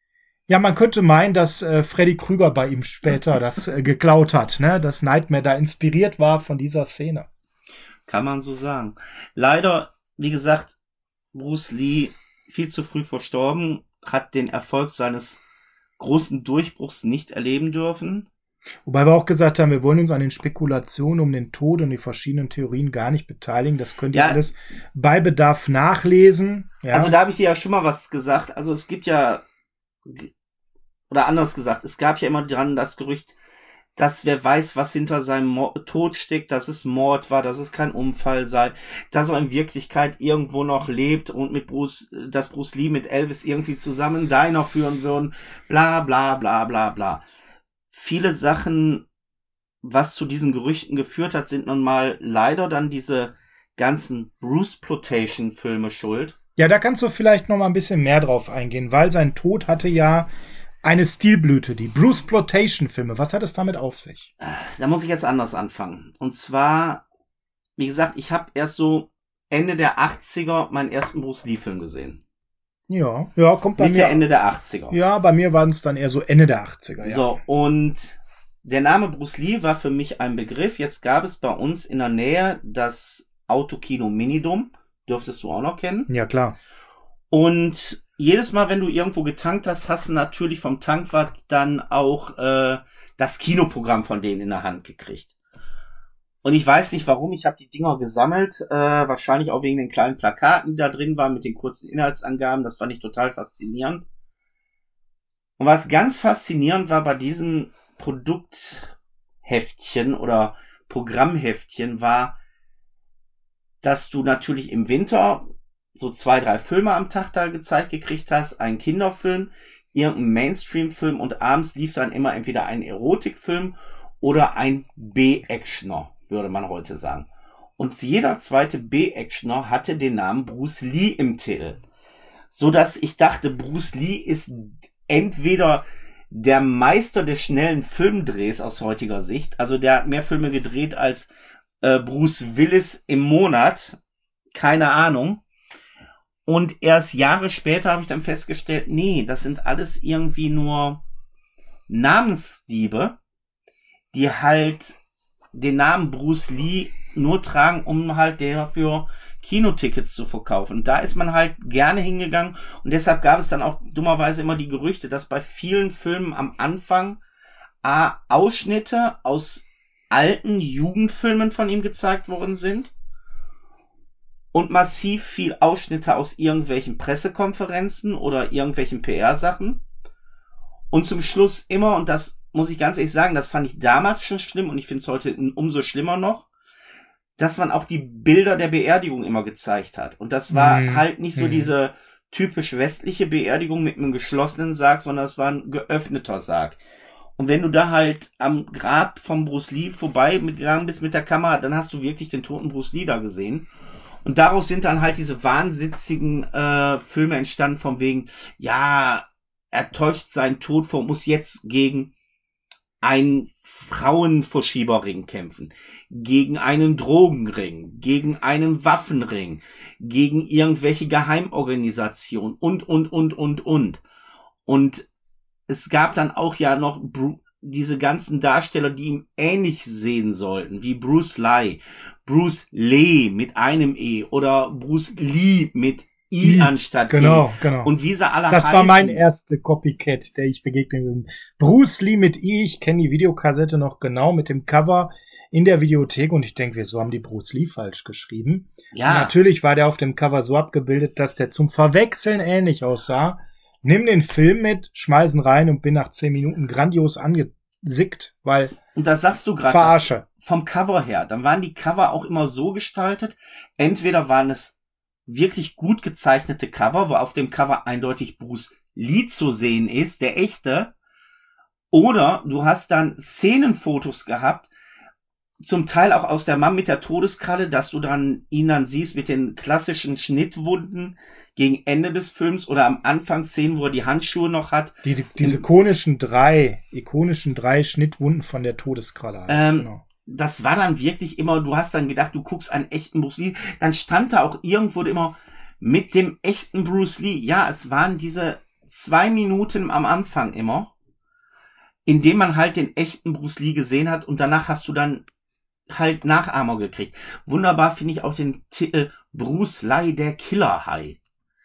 Ja, man könnte meinen, dass äh, Freddy Krüger bei ihm später das äh, geklaut hat, ne? Dass Nightmare da inspiriert war von dieser Szene. Kann man so sagen. Leider, wie gesagt, Bruce Lee viel zu früh verstorben, hat den Erfolg seines großen Durchbruchs nicht erleben dürfen. Wobei wir auch gesagt haben, wir wollen uns an den Spekulationen um den Tod und die verschiedenen Theorien gar nicht beteiligen. Das könnt ihr Ja. alles bei Bedarf nachlesen. Ja. Also da habe ich dir ja schon mal was gesagt. Also es gibt ja, oder anders gesagt, es gab ja immer dran das Gerücht, dass wer weiß, was hinter seinem Mord- Tod steckt, dass es Mord war, dass es kein Unfall sei, dass er in Wirklichkeit irgendwo noch lebt und mit Bruce, dass Bruce Lee mit Elvis irgendwie zusammen einen Diner führen würden, bla bla bla bla bla. Viele Sachen, was zu diesen Gerüchten geführt hat, sind nun mal leider dann diese ganzen Bruce-Plotation-Filme schuld. Ja, da kannst du vielleicht noch mal ein bisschen mehr drauf eingehen, weil sein Tod hatte ja eine Stilblüte, die Bruce-Plotation-Filme. Was hat es damit auf sich? Da muss ich jetzt anders anfangen. Und zwar, wie gesagt, ich habe erst so Ende der achtziger meinen ersten Bruce Lee-Film gesehen. Ja, ja, kommt bei Mitte, mir. Ende der achtziger. Ja, bei mir waren es dann eher so Ende der achtziger. Ja. So, und der Name Bruce Lee war für mich ein Begriff. Jetzt gab es bei uns in der Nähe das Autokino Minidom. Dürftest du auch noch kennen. Ja, klar. Und jedes Mal, wenn du irgendwo getankt hast, hast du natürlich vom Tankwart dann auch äh, das Kinoprogramm von denen in der Hand gekriegt. Und ich weiß nicht warum, ich habe die Dinger gesammelt, äh, wahrscheinlich auch wegen den kleinen Plakaten, die da drin waren, mit den kurzen Inhaltsangaben. Das fand ich total faszinierend. Und was ganz faszinierend war bei diesen Produktheftchen oder Programmheftchen war, dass du natürlich im Winter so zwei, drei Filme am Tag da gezeigt gekriegt hast, einen Kinderfilm, irgendeinen Mainstream-Film und abends lief dann immer entweder ein Erotikfilm oder ein B-Actioner, würde man heute sagen. Und jeder zweite B-Actioner hatte den Namen Bruce Lee im Titel. So dass ich dachte, Bruce Lee ist entweder der Meister des schnellen Filmdrehs aus heutiger Sicht, also der hat mehr Filme gedreht als äh, Bruce Willis im Monat, keine Ahnung. Und erst Jahre später habe ich dann festgestellt, nee, das sind alles irgendwie nur Namensdiebe, die halt den Namen Bruce Lee nur tragen, um halt dafür Kinotickets zu verkaufen. Und da ist man halt gerne hingegangen und deshalb gab es dann auch dummerweise immer die Gerüchte, dass bei vielen Filmen am Anfang A, Ausschnitte aus alten Jugendfilmen von ihm gezeigt worden sind und massiv viel Ausschnitte aus irgendwelchen Pressekonferenzen oder irgendwelchen P R-Sachen. Und zum Schluss immer, und das muss ich ganz ehrlich sagen, das fand ich damals schon schlimm und ich finde es heute umso schlimmer noch, dass man auch die Bilder der Beerdigung immer gezeigt hat. Und das war Hm. halt nicht so Hm. diese typisch westliche Beerdigung mit einem geschlossenen Sarg, sondern es war ein geöffneter Sarg. Und wenn du da halt am Grab von Bruce Lee vorbei gegangen bist mit der Kamera, dann hast du wirklich den toten Bruce Lee da gesehen. Und daraus sind dann halt diese wahnsinnigen äh, Filme entstanden von wegen, ja, er täuscht seinen Tod vor, muss jetzt gegen einen Frauenverschieberring kämpfen, gegen einen Drogenring, gegen einen Waffenring, gegen irgendwelche Geheimorganisationen und, und, und, und, und. Und es gab dann auch ja noch Bru- diese ganzen Darsteller, die ihm ähnlich sehen sollten, wie Bruce Lee, Bruce Lee mit einem E oder Bruce Lee mit I I, anstatt Genau, E. genau. Und wie sie alle Das heißen. war mein erster Copycat, der ich begegnet bin. Bruce Lee mit I, ich kenne die Videokassette noch genau mit dem Cover in der Videothek und ich denke, wieso haben die Bruce Lee falsch geschrieben? Ja. Und natürlich war der auf dem Cover so abgebildet, dass der zum Verwechseln ähnlich aussah. Nimm den Film mit, schmeißen rein und bin nach zehn Minuten grandios angesickt, weil Und das sagst du gerade. Verarsche. Vom Cover her. Dann waren die Cover auch immer so gestaltet. Entweder waren es wirklich gut gezeichnete Cover, wo auf dem Cover eindeutig Bruce Lee zu sehen ist, der echte. Oder du hast dann Szenenfotos gehabt, zum Teil auch aus der Mann mit der Todeskralle, dass du dann ihn dann siehst mit den klassischen Schnittwunden gegen Ende des Films oder am Anfang Szenen, wo er die Handschuhe noch hat. die, die, diese ikonischen drei, ikonischen drei Schnittwunden von der Todeskralle. halt, Ähm, genau. Das war dann wirklich immer, du hast dann gedacht, du guckst einen echten Bruce Lee, dann stand da auch irgendwo immer mit dem echten Bruce Lee. Ja, es waren diese zwei Minuten am Anfang immer, in dem man halt den echten Bruce Lee gesehen hat und danach hast du dann halt Nachahmer gekriegt. Wunderbar finde ich auch den Titel Bruce Lee, der Killerhai.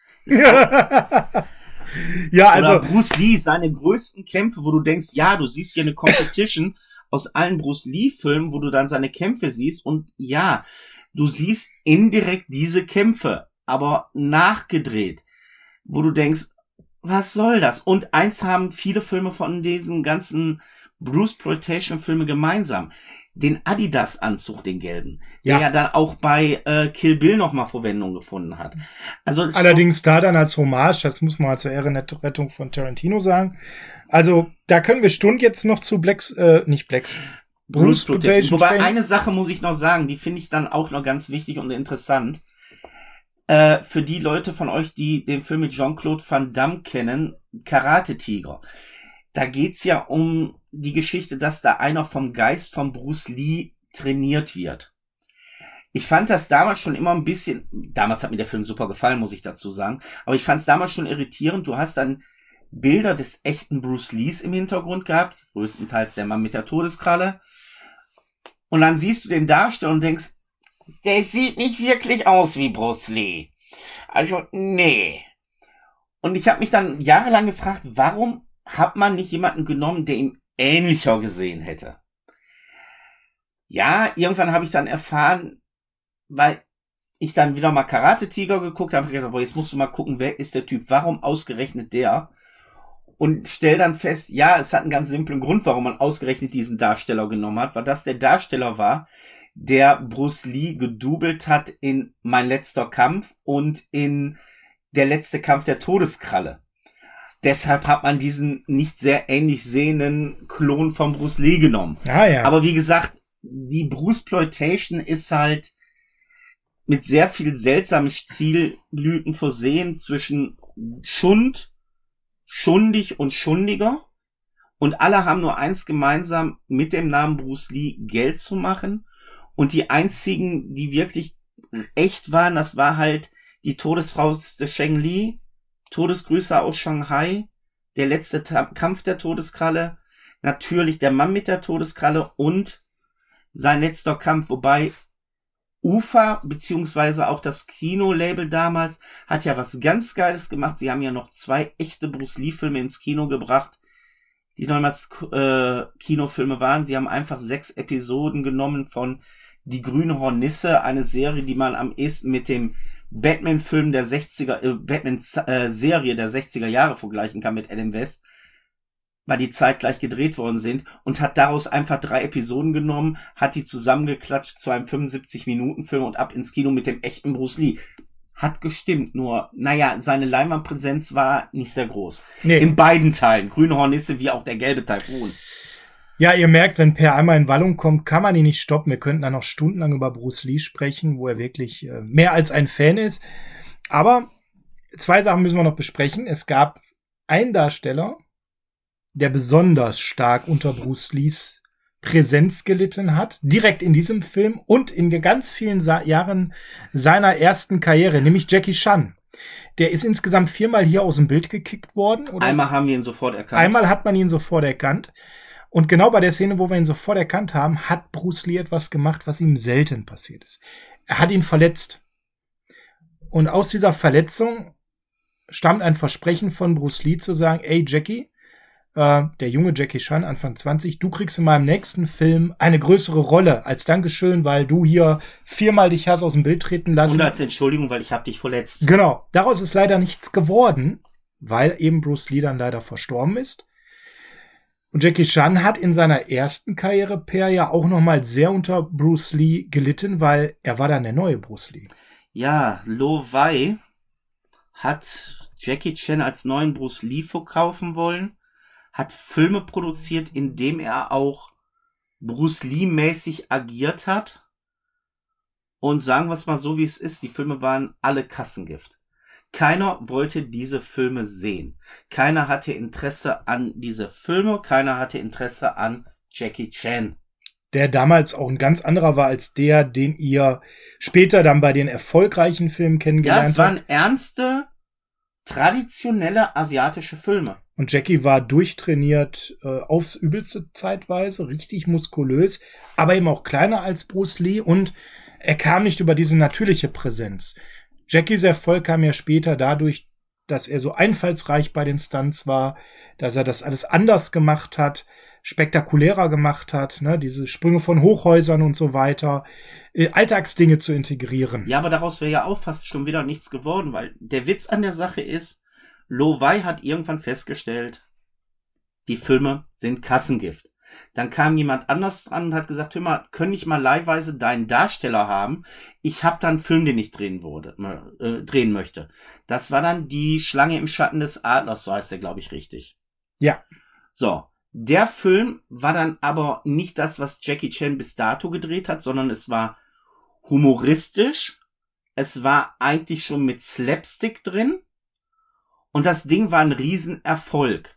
Ja, also oder Bruce Lee, seine größten Kämpfe, wo du denkst, ja, du siehst hier eine Competition aus allen Bruce Lee-Filmen, wo du dann seine Kämpfe siehst und ja, du siehst indirekt diese Kämpfe, aber nachgedreht, wo du denkst, was soll das? Und eins haben viele Filme von diesen ganzen Bruceploitation-Filme gemeinsam. Den Adidas-Anzug, den gelben, ja. der ja dann auch bei äh, Kill Bill nochmal Verwendung gefunden hat. Also allerdings da dann als Hommage, das muss man zur Ehrenrettung von Tarantino sagen. Also da können wir Stunden jetzt noch zu Blacks, äh, nicht Blacks, Bruceploitation. Wobei sprechen. Eine Sache muss ich noch sagen, die finde ich dann auch noch ganz wichtig und interessant. Äh, für die Leute von euch, die den Film mit Jean-Claude Van Damme kennen, Karate Tiger. Da geht's ja um die Geschichte, dass da einer vom Geist von Bruce Lee trainiert wird. Ich fand das damals schon immer ein bisschen, damals hat mir der Film super gefallen, muss ich dazu sagen, aber ich fand es damals schon irritierend. Du hast dann Bilder des echten Bruce Lees im Hintergrund gehabt, größtenteils der Mann mit der Todeskralle. Und dann siehst du den Darsteller und denkst, der sieht nicht wirklich aus wie Bruce Lee. Also, nee. Und ich habe mich dann jahrelang gefragt, warum hat man nicht jemanden genommen, der ihm ähnlicher gesehen hätte? Ja, irgendwann habe ich dann erfahren, weil ich dann wieder mal Karate Tiger geguckt habe, gedacht, aber jetzt musst du mal gucken, wer ist der Typ, warum ausgerechnet der? Und stell dann fest, ja, es hat einen ganz simplen Grund, warum man ausgerechnet diesen Darsteller genommen hat, weil das der Darsteller war, der Bruce Lee gedoubelt hat in Mein letzter Kampf und in Der letzte Kampf der Todeskralle. Deshalb hat man diesen nicht sehr ähnlich sehenden Klon von Bruce Lee genommen. Ah, ja. Aber wie gesagt, die Bruceploitation ist halt mit sehr viel seltsamen Stilblüten versehen zwischen Schund, schundig und schundiger. Und alle haben nur eins gemeinsam, mit dem Namen Bruce Lee Geld zu machen. Und die einzigen, die wirklich echt waren, das war halt die Todesfrau des Sheng Li, Todesgrüße aus Shanghai, der letzte Ta- Kampf der Todeskralle, natürlich der Mann mit der Todeskralle und sein letzter Kampf, wobei U F A, beziehungsweise auch das Kinolabel damals, hat ja was ganz Geiles gemacht. Sie haben ja noch zwei echte Bruce Lee-Filme ins Kino gebracht, die damals äh, Kinofilme waren. Sie haben einfach sechs Episoden genommen von Die grüne Hornisse, eine Serie, die man am ehesten mit dem Batman-Film der sechziger, äh, Batman-Serie der sechziger Jahre vergleichen kann mit Adam West, weil die zeitgleich gedreht worden sind, und hat daraus einfach drei Episoden genommen, hat die zusammengeklatscht zu einem fünfundsiebzig-Minuten-Film und ab ins Kino mit dem echten Bruce Lee. Hat gestimmt, nur, naja, seine Leinwandpräsenz war nicht sehr groß. Nee. In beiden Teilen, Grüne Hornisse wie auch der gelbe Taifun. Ja, ihr merkt, wenn Per einmal in Wallung kommt, kann man ihn nicht stoppen. Wir könnten dann noch stundenlang über Bruce Lee sprechen, wo er wirklich äh, mehr als ein Fan ist. Aber zwei Sachen müssen wir noch besprechen. Es gab einen Darsteller, der besonders stark unter Bruce Lees Präsenz gelitten hat, direkt in diesem Film und in den ganz vielen Sa- Jahren seiner ersten Karriere, nämlich Jackie Chan. Der ist insgesamt viermal hier aus dem Bild gekickt worden. Oder? Einmal haben wir ihn sofort erkannt. Einmal hat man ihn sofort erkannt. Und genau bei der Szene, wo wir ihn sofort erkannt haben, hat Bruce Lee etwas gemacht, was ihm selten passiert ist. Er hat ihn verletzt. Und aus dieser Verletzung stammt ein Versprechen von Bruce Lee zu sagen, ey Jackie, äh, der junge Jackie Chan, Anfang zwanzig, du kriegst in meinem nächsten Film eine größere Rolle als Dankeschön, weil du hier viermal dich hast aus dem Bild treten lassen. Und als Entschuldigung, weil ich hab dich verletzt. Genau. Daraus ist leider nichts geworden, weil eben Bruce Lee dann leider verstorben ist. Und Jackie Chan hat in seiner ersten Karriere Per ja auch nochmal sehr unter Bruce Lee gelitten, weil er war dann der neue Bruce Lee. Ja, Lo Wei hat Jackie Chan als neuen Bruce Lee verkaufen wollen, hat Filme produziert, in dem er auch Bruce Lee-mäßig agiert hat. Und sagen wir es mal so, wie es ist, die Filme waren alle Kassengift. Keiner wollte diese Filme sehen. Keiner hatte Interesse an diese Filme. Keiner hatte Interesse an Jackie Chan. Der damals auch ein ganz anderer war als der, den ihr später dann bei den erfolgreichen Filmen kennengelernt habt. Ja, es waren ernste traditionelle asiatische Filme. Und Jackie war durchtrainiert äh, aufs Übelste zeitweise, richtig muskulös, aber eben auch kleiner als Bruce Lee und er kam nicht über diese natürliche Präsenz. Jackies Erfolg kam ja später dadurch, dass er so einfallsreich bei den Stunts war, dass er das alles anders gemacht hat, spektakulärer gemacht hat, ne, diese Sprünge von Hochhäusern und so weiter, äh, Alltagsdinge zu integrieren. Ja, aber daraus wäre ja auch fast schon wieder nichts geworden, weil der Witz an der Sache ist, Lo Wei hat irgendwann festgestellt, die Filme sind Kassengift. Dann kam jemand anders dran und hat gesagt, hör mal, können ich mal leihweise deinen Darsteller haben? Ich habe dann einen Film, den ich drehen wurde, äh, drehen möchte. Das war dann die Schlange im Schatten des Adlers, so heißt der, glaube ich, richtig. Ja. So, der Film war dann aber nicht das, was Jackie Chan bis dato gedreht hat, sondern es war humoristisch. Es war eigentlich schon mit Slapstick drin. Und das Ding war ein Riesenerfolg.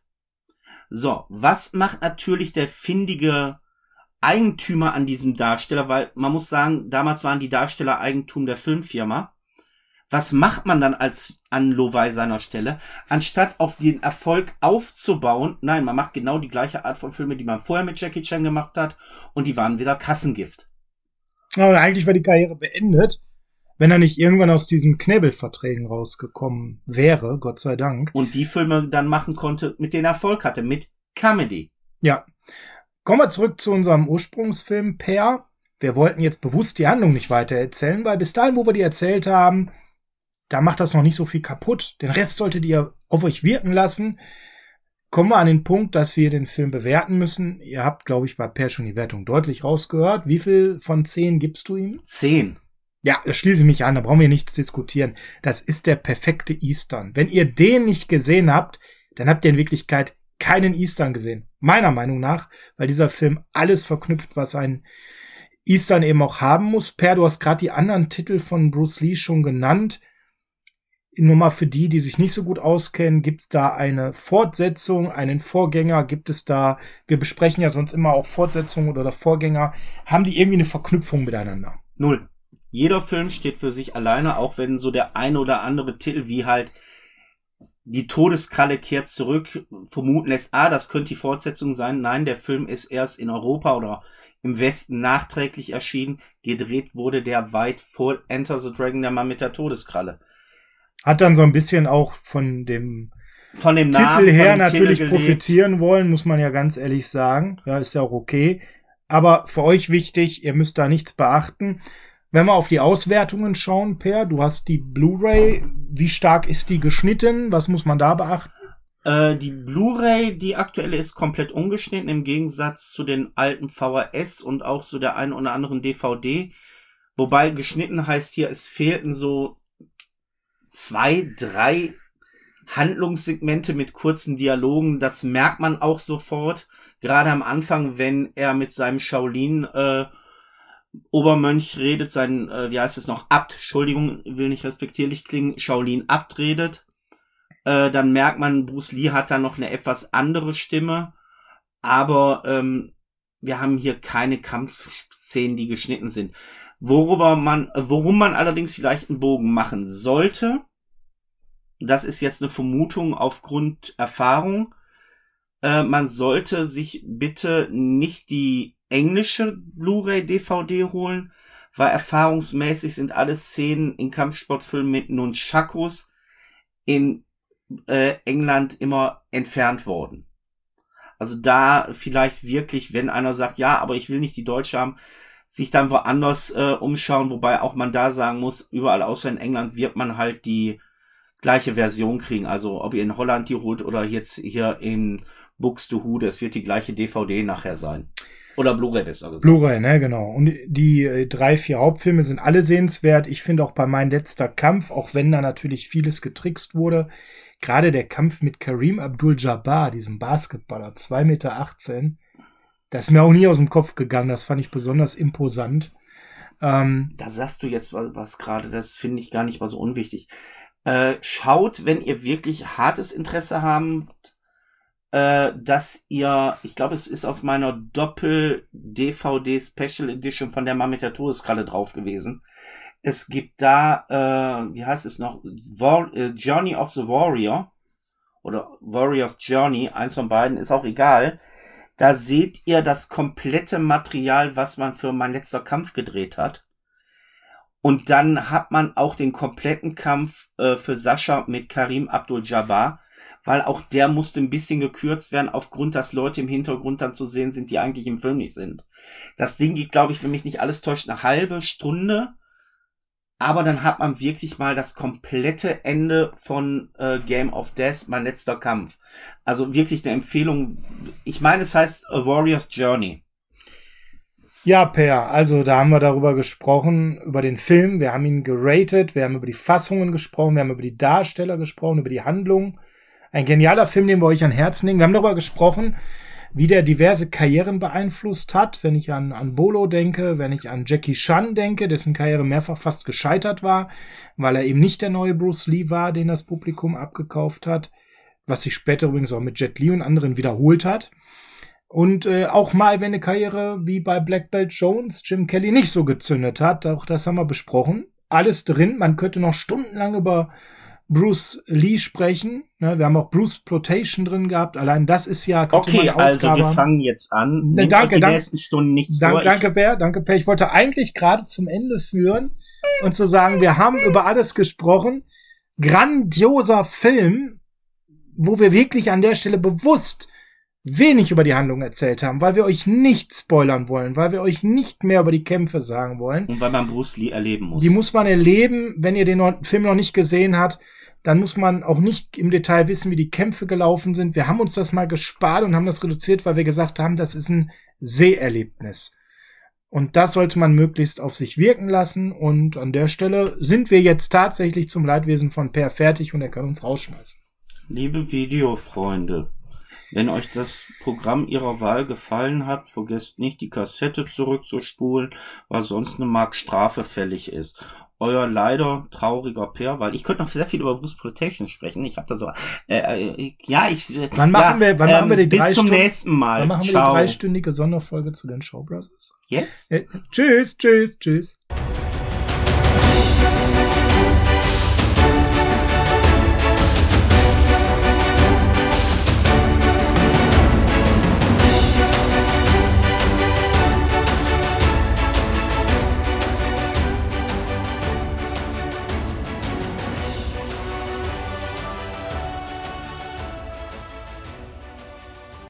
So, was macht natürlich der findige Eigentümer an diesem Darsteller? Weil man muss sagen, damals waren die Darsteller Eigentum der Filmfirma. Was macht man dann als an Lo Wei seiner Stelle? Anstatt auf den Erfolg aufzubauen, nein, man macht genau die gleiche Art von Filme, die man vorher mit Jackie Chan gemacht hat. Und die waren wieder Kassengift. Aber eigentlich war die Karriere beendet, wenn er nicht irgendwann aus diesen Knebelverträgen rausgekommen wäre, Gott sei Dank. Und die Filme dann machen konnte, mit denen er Erfolg hatte, mit Comedy. Ja. Kommen wir zurück zu unserem Ursprungsfilm Per. Wir wollten jetzt bewusst die Handlung nicht weiter erzählen, weil bis dahin, wo wir die erzählt haben, da macht das noch nicht so viel kaputt. Den Rest solltet ihr auf euch wirken lassen. Kommen wir an den Punkt, dass wir den Film bewerten müssen. Ihr habt, glaube ich, bei Per schon die Wertung deutlich rausgehört. Wie viel von zehn gibst du ihm? Zehn. Ja, da schließe ich mich an, da brauchen wir nichts diskutieren. Das ist der perfekte Eastern. Wenn ihr den nicht gesehen habt, dann habt ihr in Wirklichkeit keinen Eastern gesehen. Meiner Meinung nach, weil dieser Film alles verknüpft, was ein Eastern eben auch haben muss. Per, du hast gerade die anderen Titel von Bruce Lee schon genannt. Nur mal für die, die sich nicht so gut auskennen, gibt es da eine Fortsetzung, einen Vorgänger, gibt es da, wir besprechen ja sonst immer auch Fortsetzungen oder Vorgänger, haben die irgendwie eine Verknüpfung miteinander? Null. Jeder Film steht für sich alleine, auch wenn so der ein oder andere Titel wie halt die Todeskralle kehrt zurück vermuten lässt, ah, das könnte die Fortsetzung sein. Nein, der Film ist erst in Europa oder im Westen nachträglich erschienen. Gedreht wurde der weit vor Enter the Dragon, der Mann mit der Todeskralle. Hat dann so ein bisschen auch von dem, von dem Titel Namen, her von dem natürlich Titel profitieren wollen, muss man ja ganz ehrlich sagen. Ja, ist ja auch okay. Aber für euch wichtig, ihr müsst da nichts beachten. Wenn wir auf die Auswertungen schauen, Per, du hast die Blu-ray. Wie stark ist die geschnitten? Was muss man da beachten? Äh, die Blu-ray, die aktuelle, ist komplett ungeschnitten, im Gegensatz zu den alten V H S und auch zu der einen oder anderen D V D. Wobei geschnitten heißt hier, es fehlten so zwei, drei Handlungssegmente mit kurzen Dialogen. Das merkt man auch sofort. Gerade am Anfang, wenn er mit seinem Shaolin äh, Obermönch redet, sein, äh, wie heißt es noch, Abt, Entschuldigung, will nicht respektierlich klingen, Shaolin Abt redet, äh, dann merkt man, Bruce Lee hat da noch eine etwas andere Stimme, aber ähm, wir haben hier keine Kampfszenen, die geschnitten sind. Worüber man, äh, worum man allerdings vielleicht einen Bogen machen sollte, das ist jetzt eine Vermutung aufgrund Erfahrung, äh, man sollte sich bitte nicht die englische Blu-ray D V D holen, weil erfahrungsmäßig sind alle Szenen in Kampfsportfilmen mit Nunchakus in äh, England immer entfernt worden. Also da vielleicht wirklich, wenn einer sagt, ja, aber ich will nicht die Deutsche haben, sich dann woanders äh, umschauen, wobei auch man da sagen muss, überall außer in England wird man halt die gleiche Version kriegen. Also ob ihr in Holland die holt oder jetzt hier in Buxtehude, es wird die gleiche D V D nachher sein. Oder Blu-ray besser gesagt. Blu-ray, ne, genau. Und die äh, drei, vier Hauptfilme sind alle sehenswert. Ich finde auch bei Mein letzter Kampf, auch wenn da natürlich vieles getrickst wurde, gerade der Kampf mit Kareem Abdul-Jabbar, diesem Basketballer, zwei Meter achtzehn, das ist mir auch nie aus dem Kopf gegangen. Das fand ich besonders imposant. Ähm, da sagst du jetzt was, was gerade, das finde ich gar nicht mal so unwichtig. Äh, schaut, wenn ihr wirklich hartes Interesse habt, äh, dass ihr, ich glaube, es ist auf meiner Doppel-D V D Special Edition von der Mann mit der Todeskralle drauf gewesen. Es gibt da, äh, wie heißt es noch, War- äh, Journey of the Warrior oder Warrior's Journey, eins von beiden, ist auch egal. Da seht ihr das komplette Material, was man für Mein letzter Kampf gedreht hat. Und dann hat man auch den kompletten Kampf äh, für Sascha mit Karim Abdul-Jabbar, weil auch der musste ein bisschen gekürzt werden, aufgrund, dass Leute im Hintergrund dann zu sehen sind, die eigentlich im Film nicht sind. Das Ding geht, glaube ich, wenn mich nicht alles täuscht, eine halbe Stunde. Aber dann hat man wirklich mal das komplette Ende von äh, Game of Death, Mein letzter Kampf. Also wirklich eine Empfehlung. Ich meine, es heißt A Warrior's Journey. Ja, Per, also da haben wir darüber gesprochen, über den Film. Wir haben ihn geratet, wir haben über die Fassungen gesprochen, wir haben über die Darsteller gesprochen, über die Handlung. Ein genialer Film, den wir euch an Herzen legen. Wir haben darüber gesprochen, wie der diverse Karrieren beeinflusst hat. Wenn ich an, an Bolo denke, wenn ich an Jackie Chan denke, dessen Karriere mehrfach fast gescheitert war, weil er eben nicht der neue Bruce Lee war, den das Publikum abgekauft hat, was sich später übrigens auch mit Jet Li und anderen wiederholt hat. Und äh, auch mal, wenn eine Karriere wie bei Black Belt Jones Jim Kelly nicht so gezündet hat, auch das haben wir besprochen. Alles drin, man könnte noch stundenlang über Bruce Lee sprechen. Ne, wir haben auch Bruce Plotation drin gehabt. Allein das ist ja... Okay, also wir fangen jetzt an. Ne, Nehmt danke, euch die danke, nächsten Stunden nichts danke, vor. danke, Per. Danke, Per. Ich wollte eigentlich gerade zum Ende führen und zu sagen, wir haben über alles gesprochen. Grandioser Film, wo wir wirklich an der Stelle bewusst wenig über die Handlung erzählt haben, weil wir euch nicht spoilern wollen, weil wir euch nicht mehr über die Kämpfe sagen wollen. Und weil man Bruce Lee erleben muss. Die muss man erleben. Wenn ihr den Film noch nicht gesehen habt, dann muss man auch nicht im Detail wissen, wie die Kämpfe gelaufen sind. Wir haben uns das mal gespart und haben das reduziert, weil wir gesagt haben, das ist ein Seherlebnis. Und das sollte man möglichst auf sich wirken lassen. Und an der Stelle sind wir jetzt tatsächlich zum Leidwesen von Per fertig und er kann uns rausschmeißen. Liebe Videofreunde, wenn euch das Programm Ihrer Wahl gefallen hat, vergesst nicht, die Kassette zurückzuspulen, weil sonst eine Mark Strafe fällig ist. Euer leider trauriger Per, weil ich könnte noch sehr viel über Bruce Plotation sprechen. Ich habe da so, äh, äh, ja, ich. Wann machen ja, wir, wann ähm, machen wir die drei bis zum Stunden, nächsten Mal. Wann machen wir Ciao. die dreistündige Sonderfolge zu den Show Brothers? Jetzt? Äh, tschüss, tschüss, tschüss.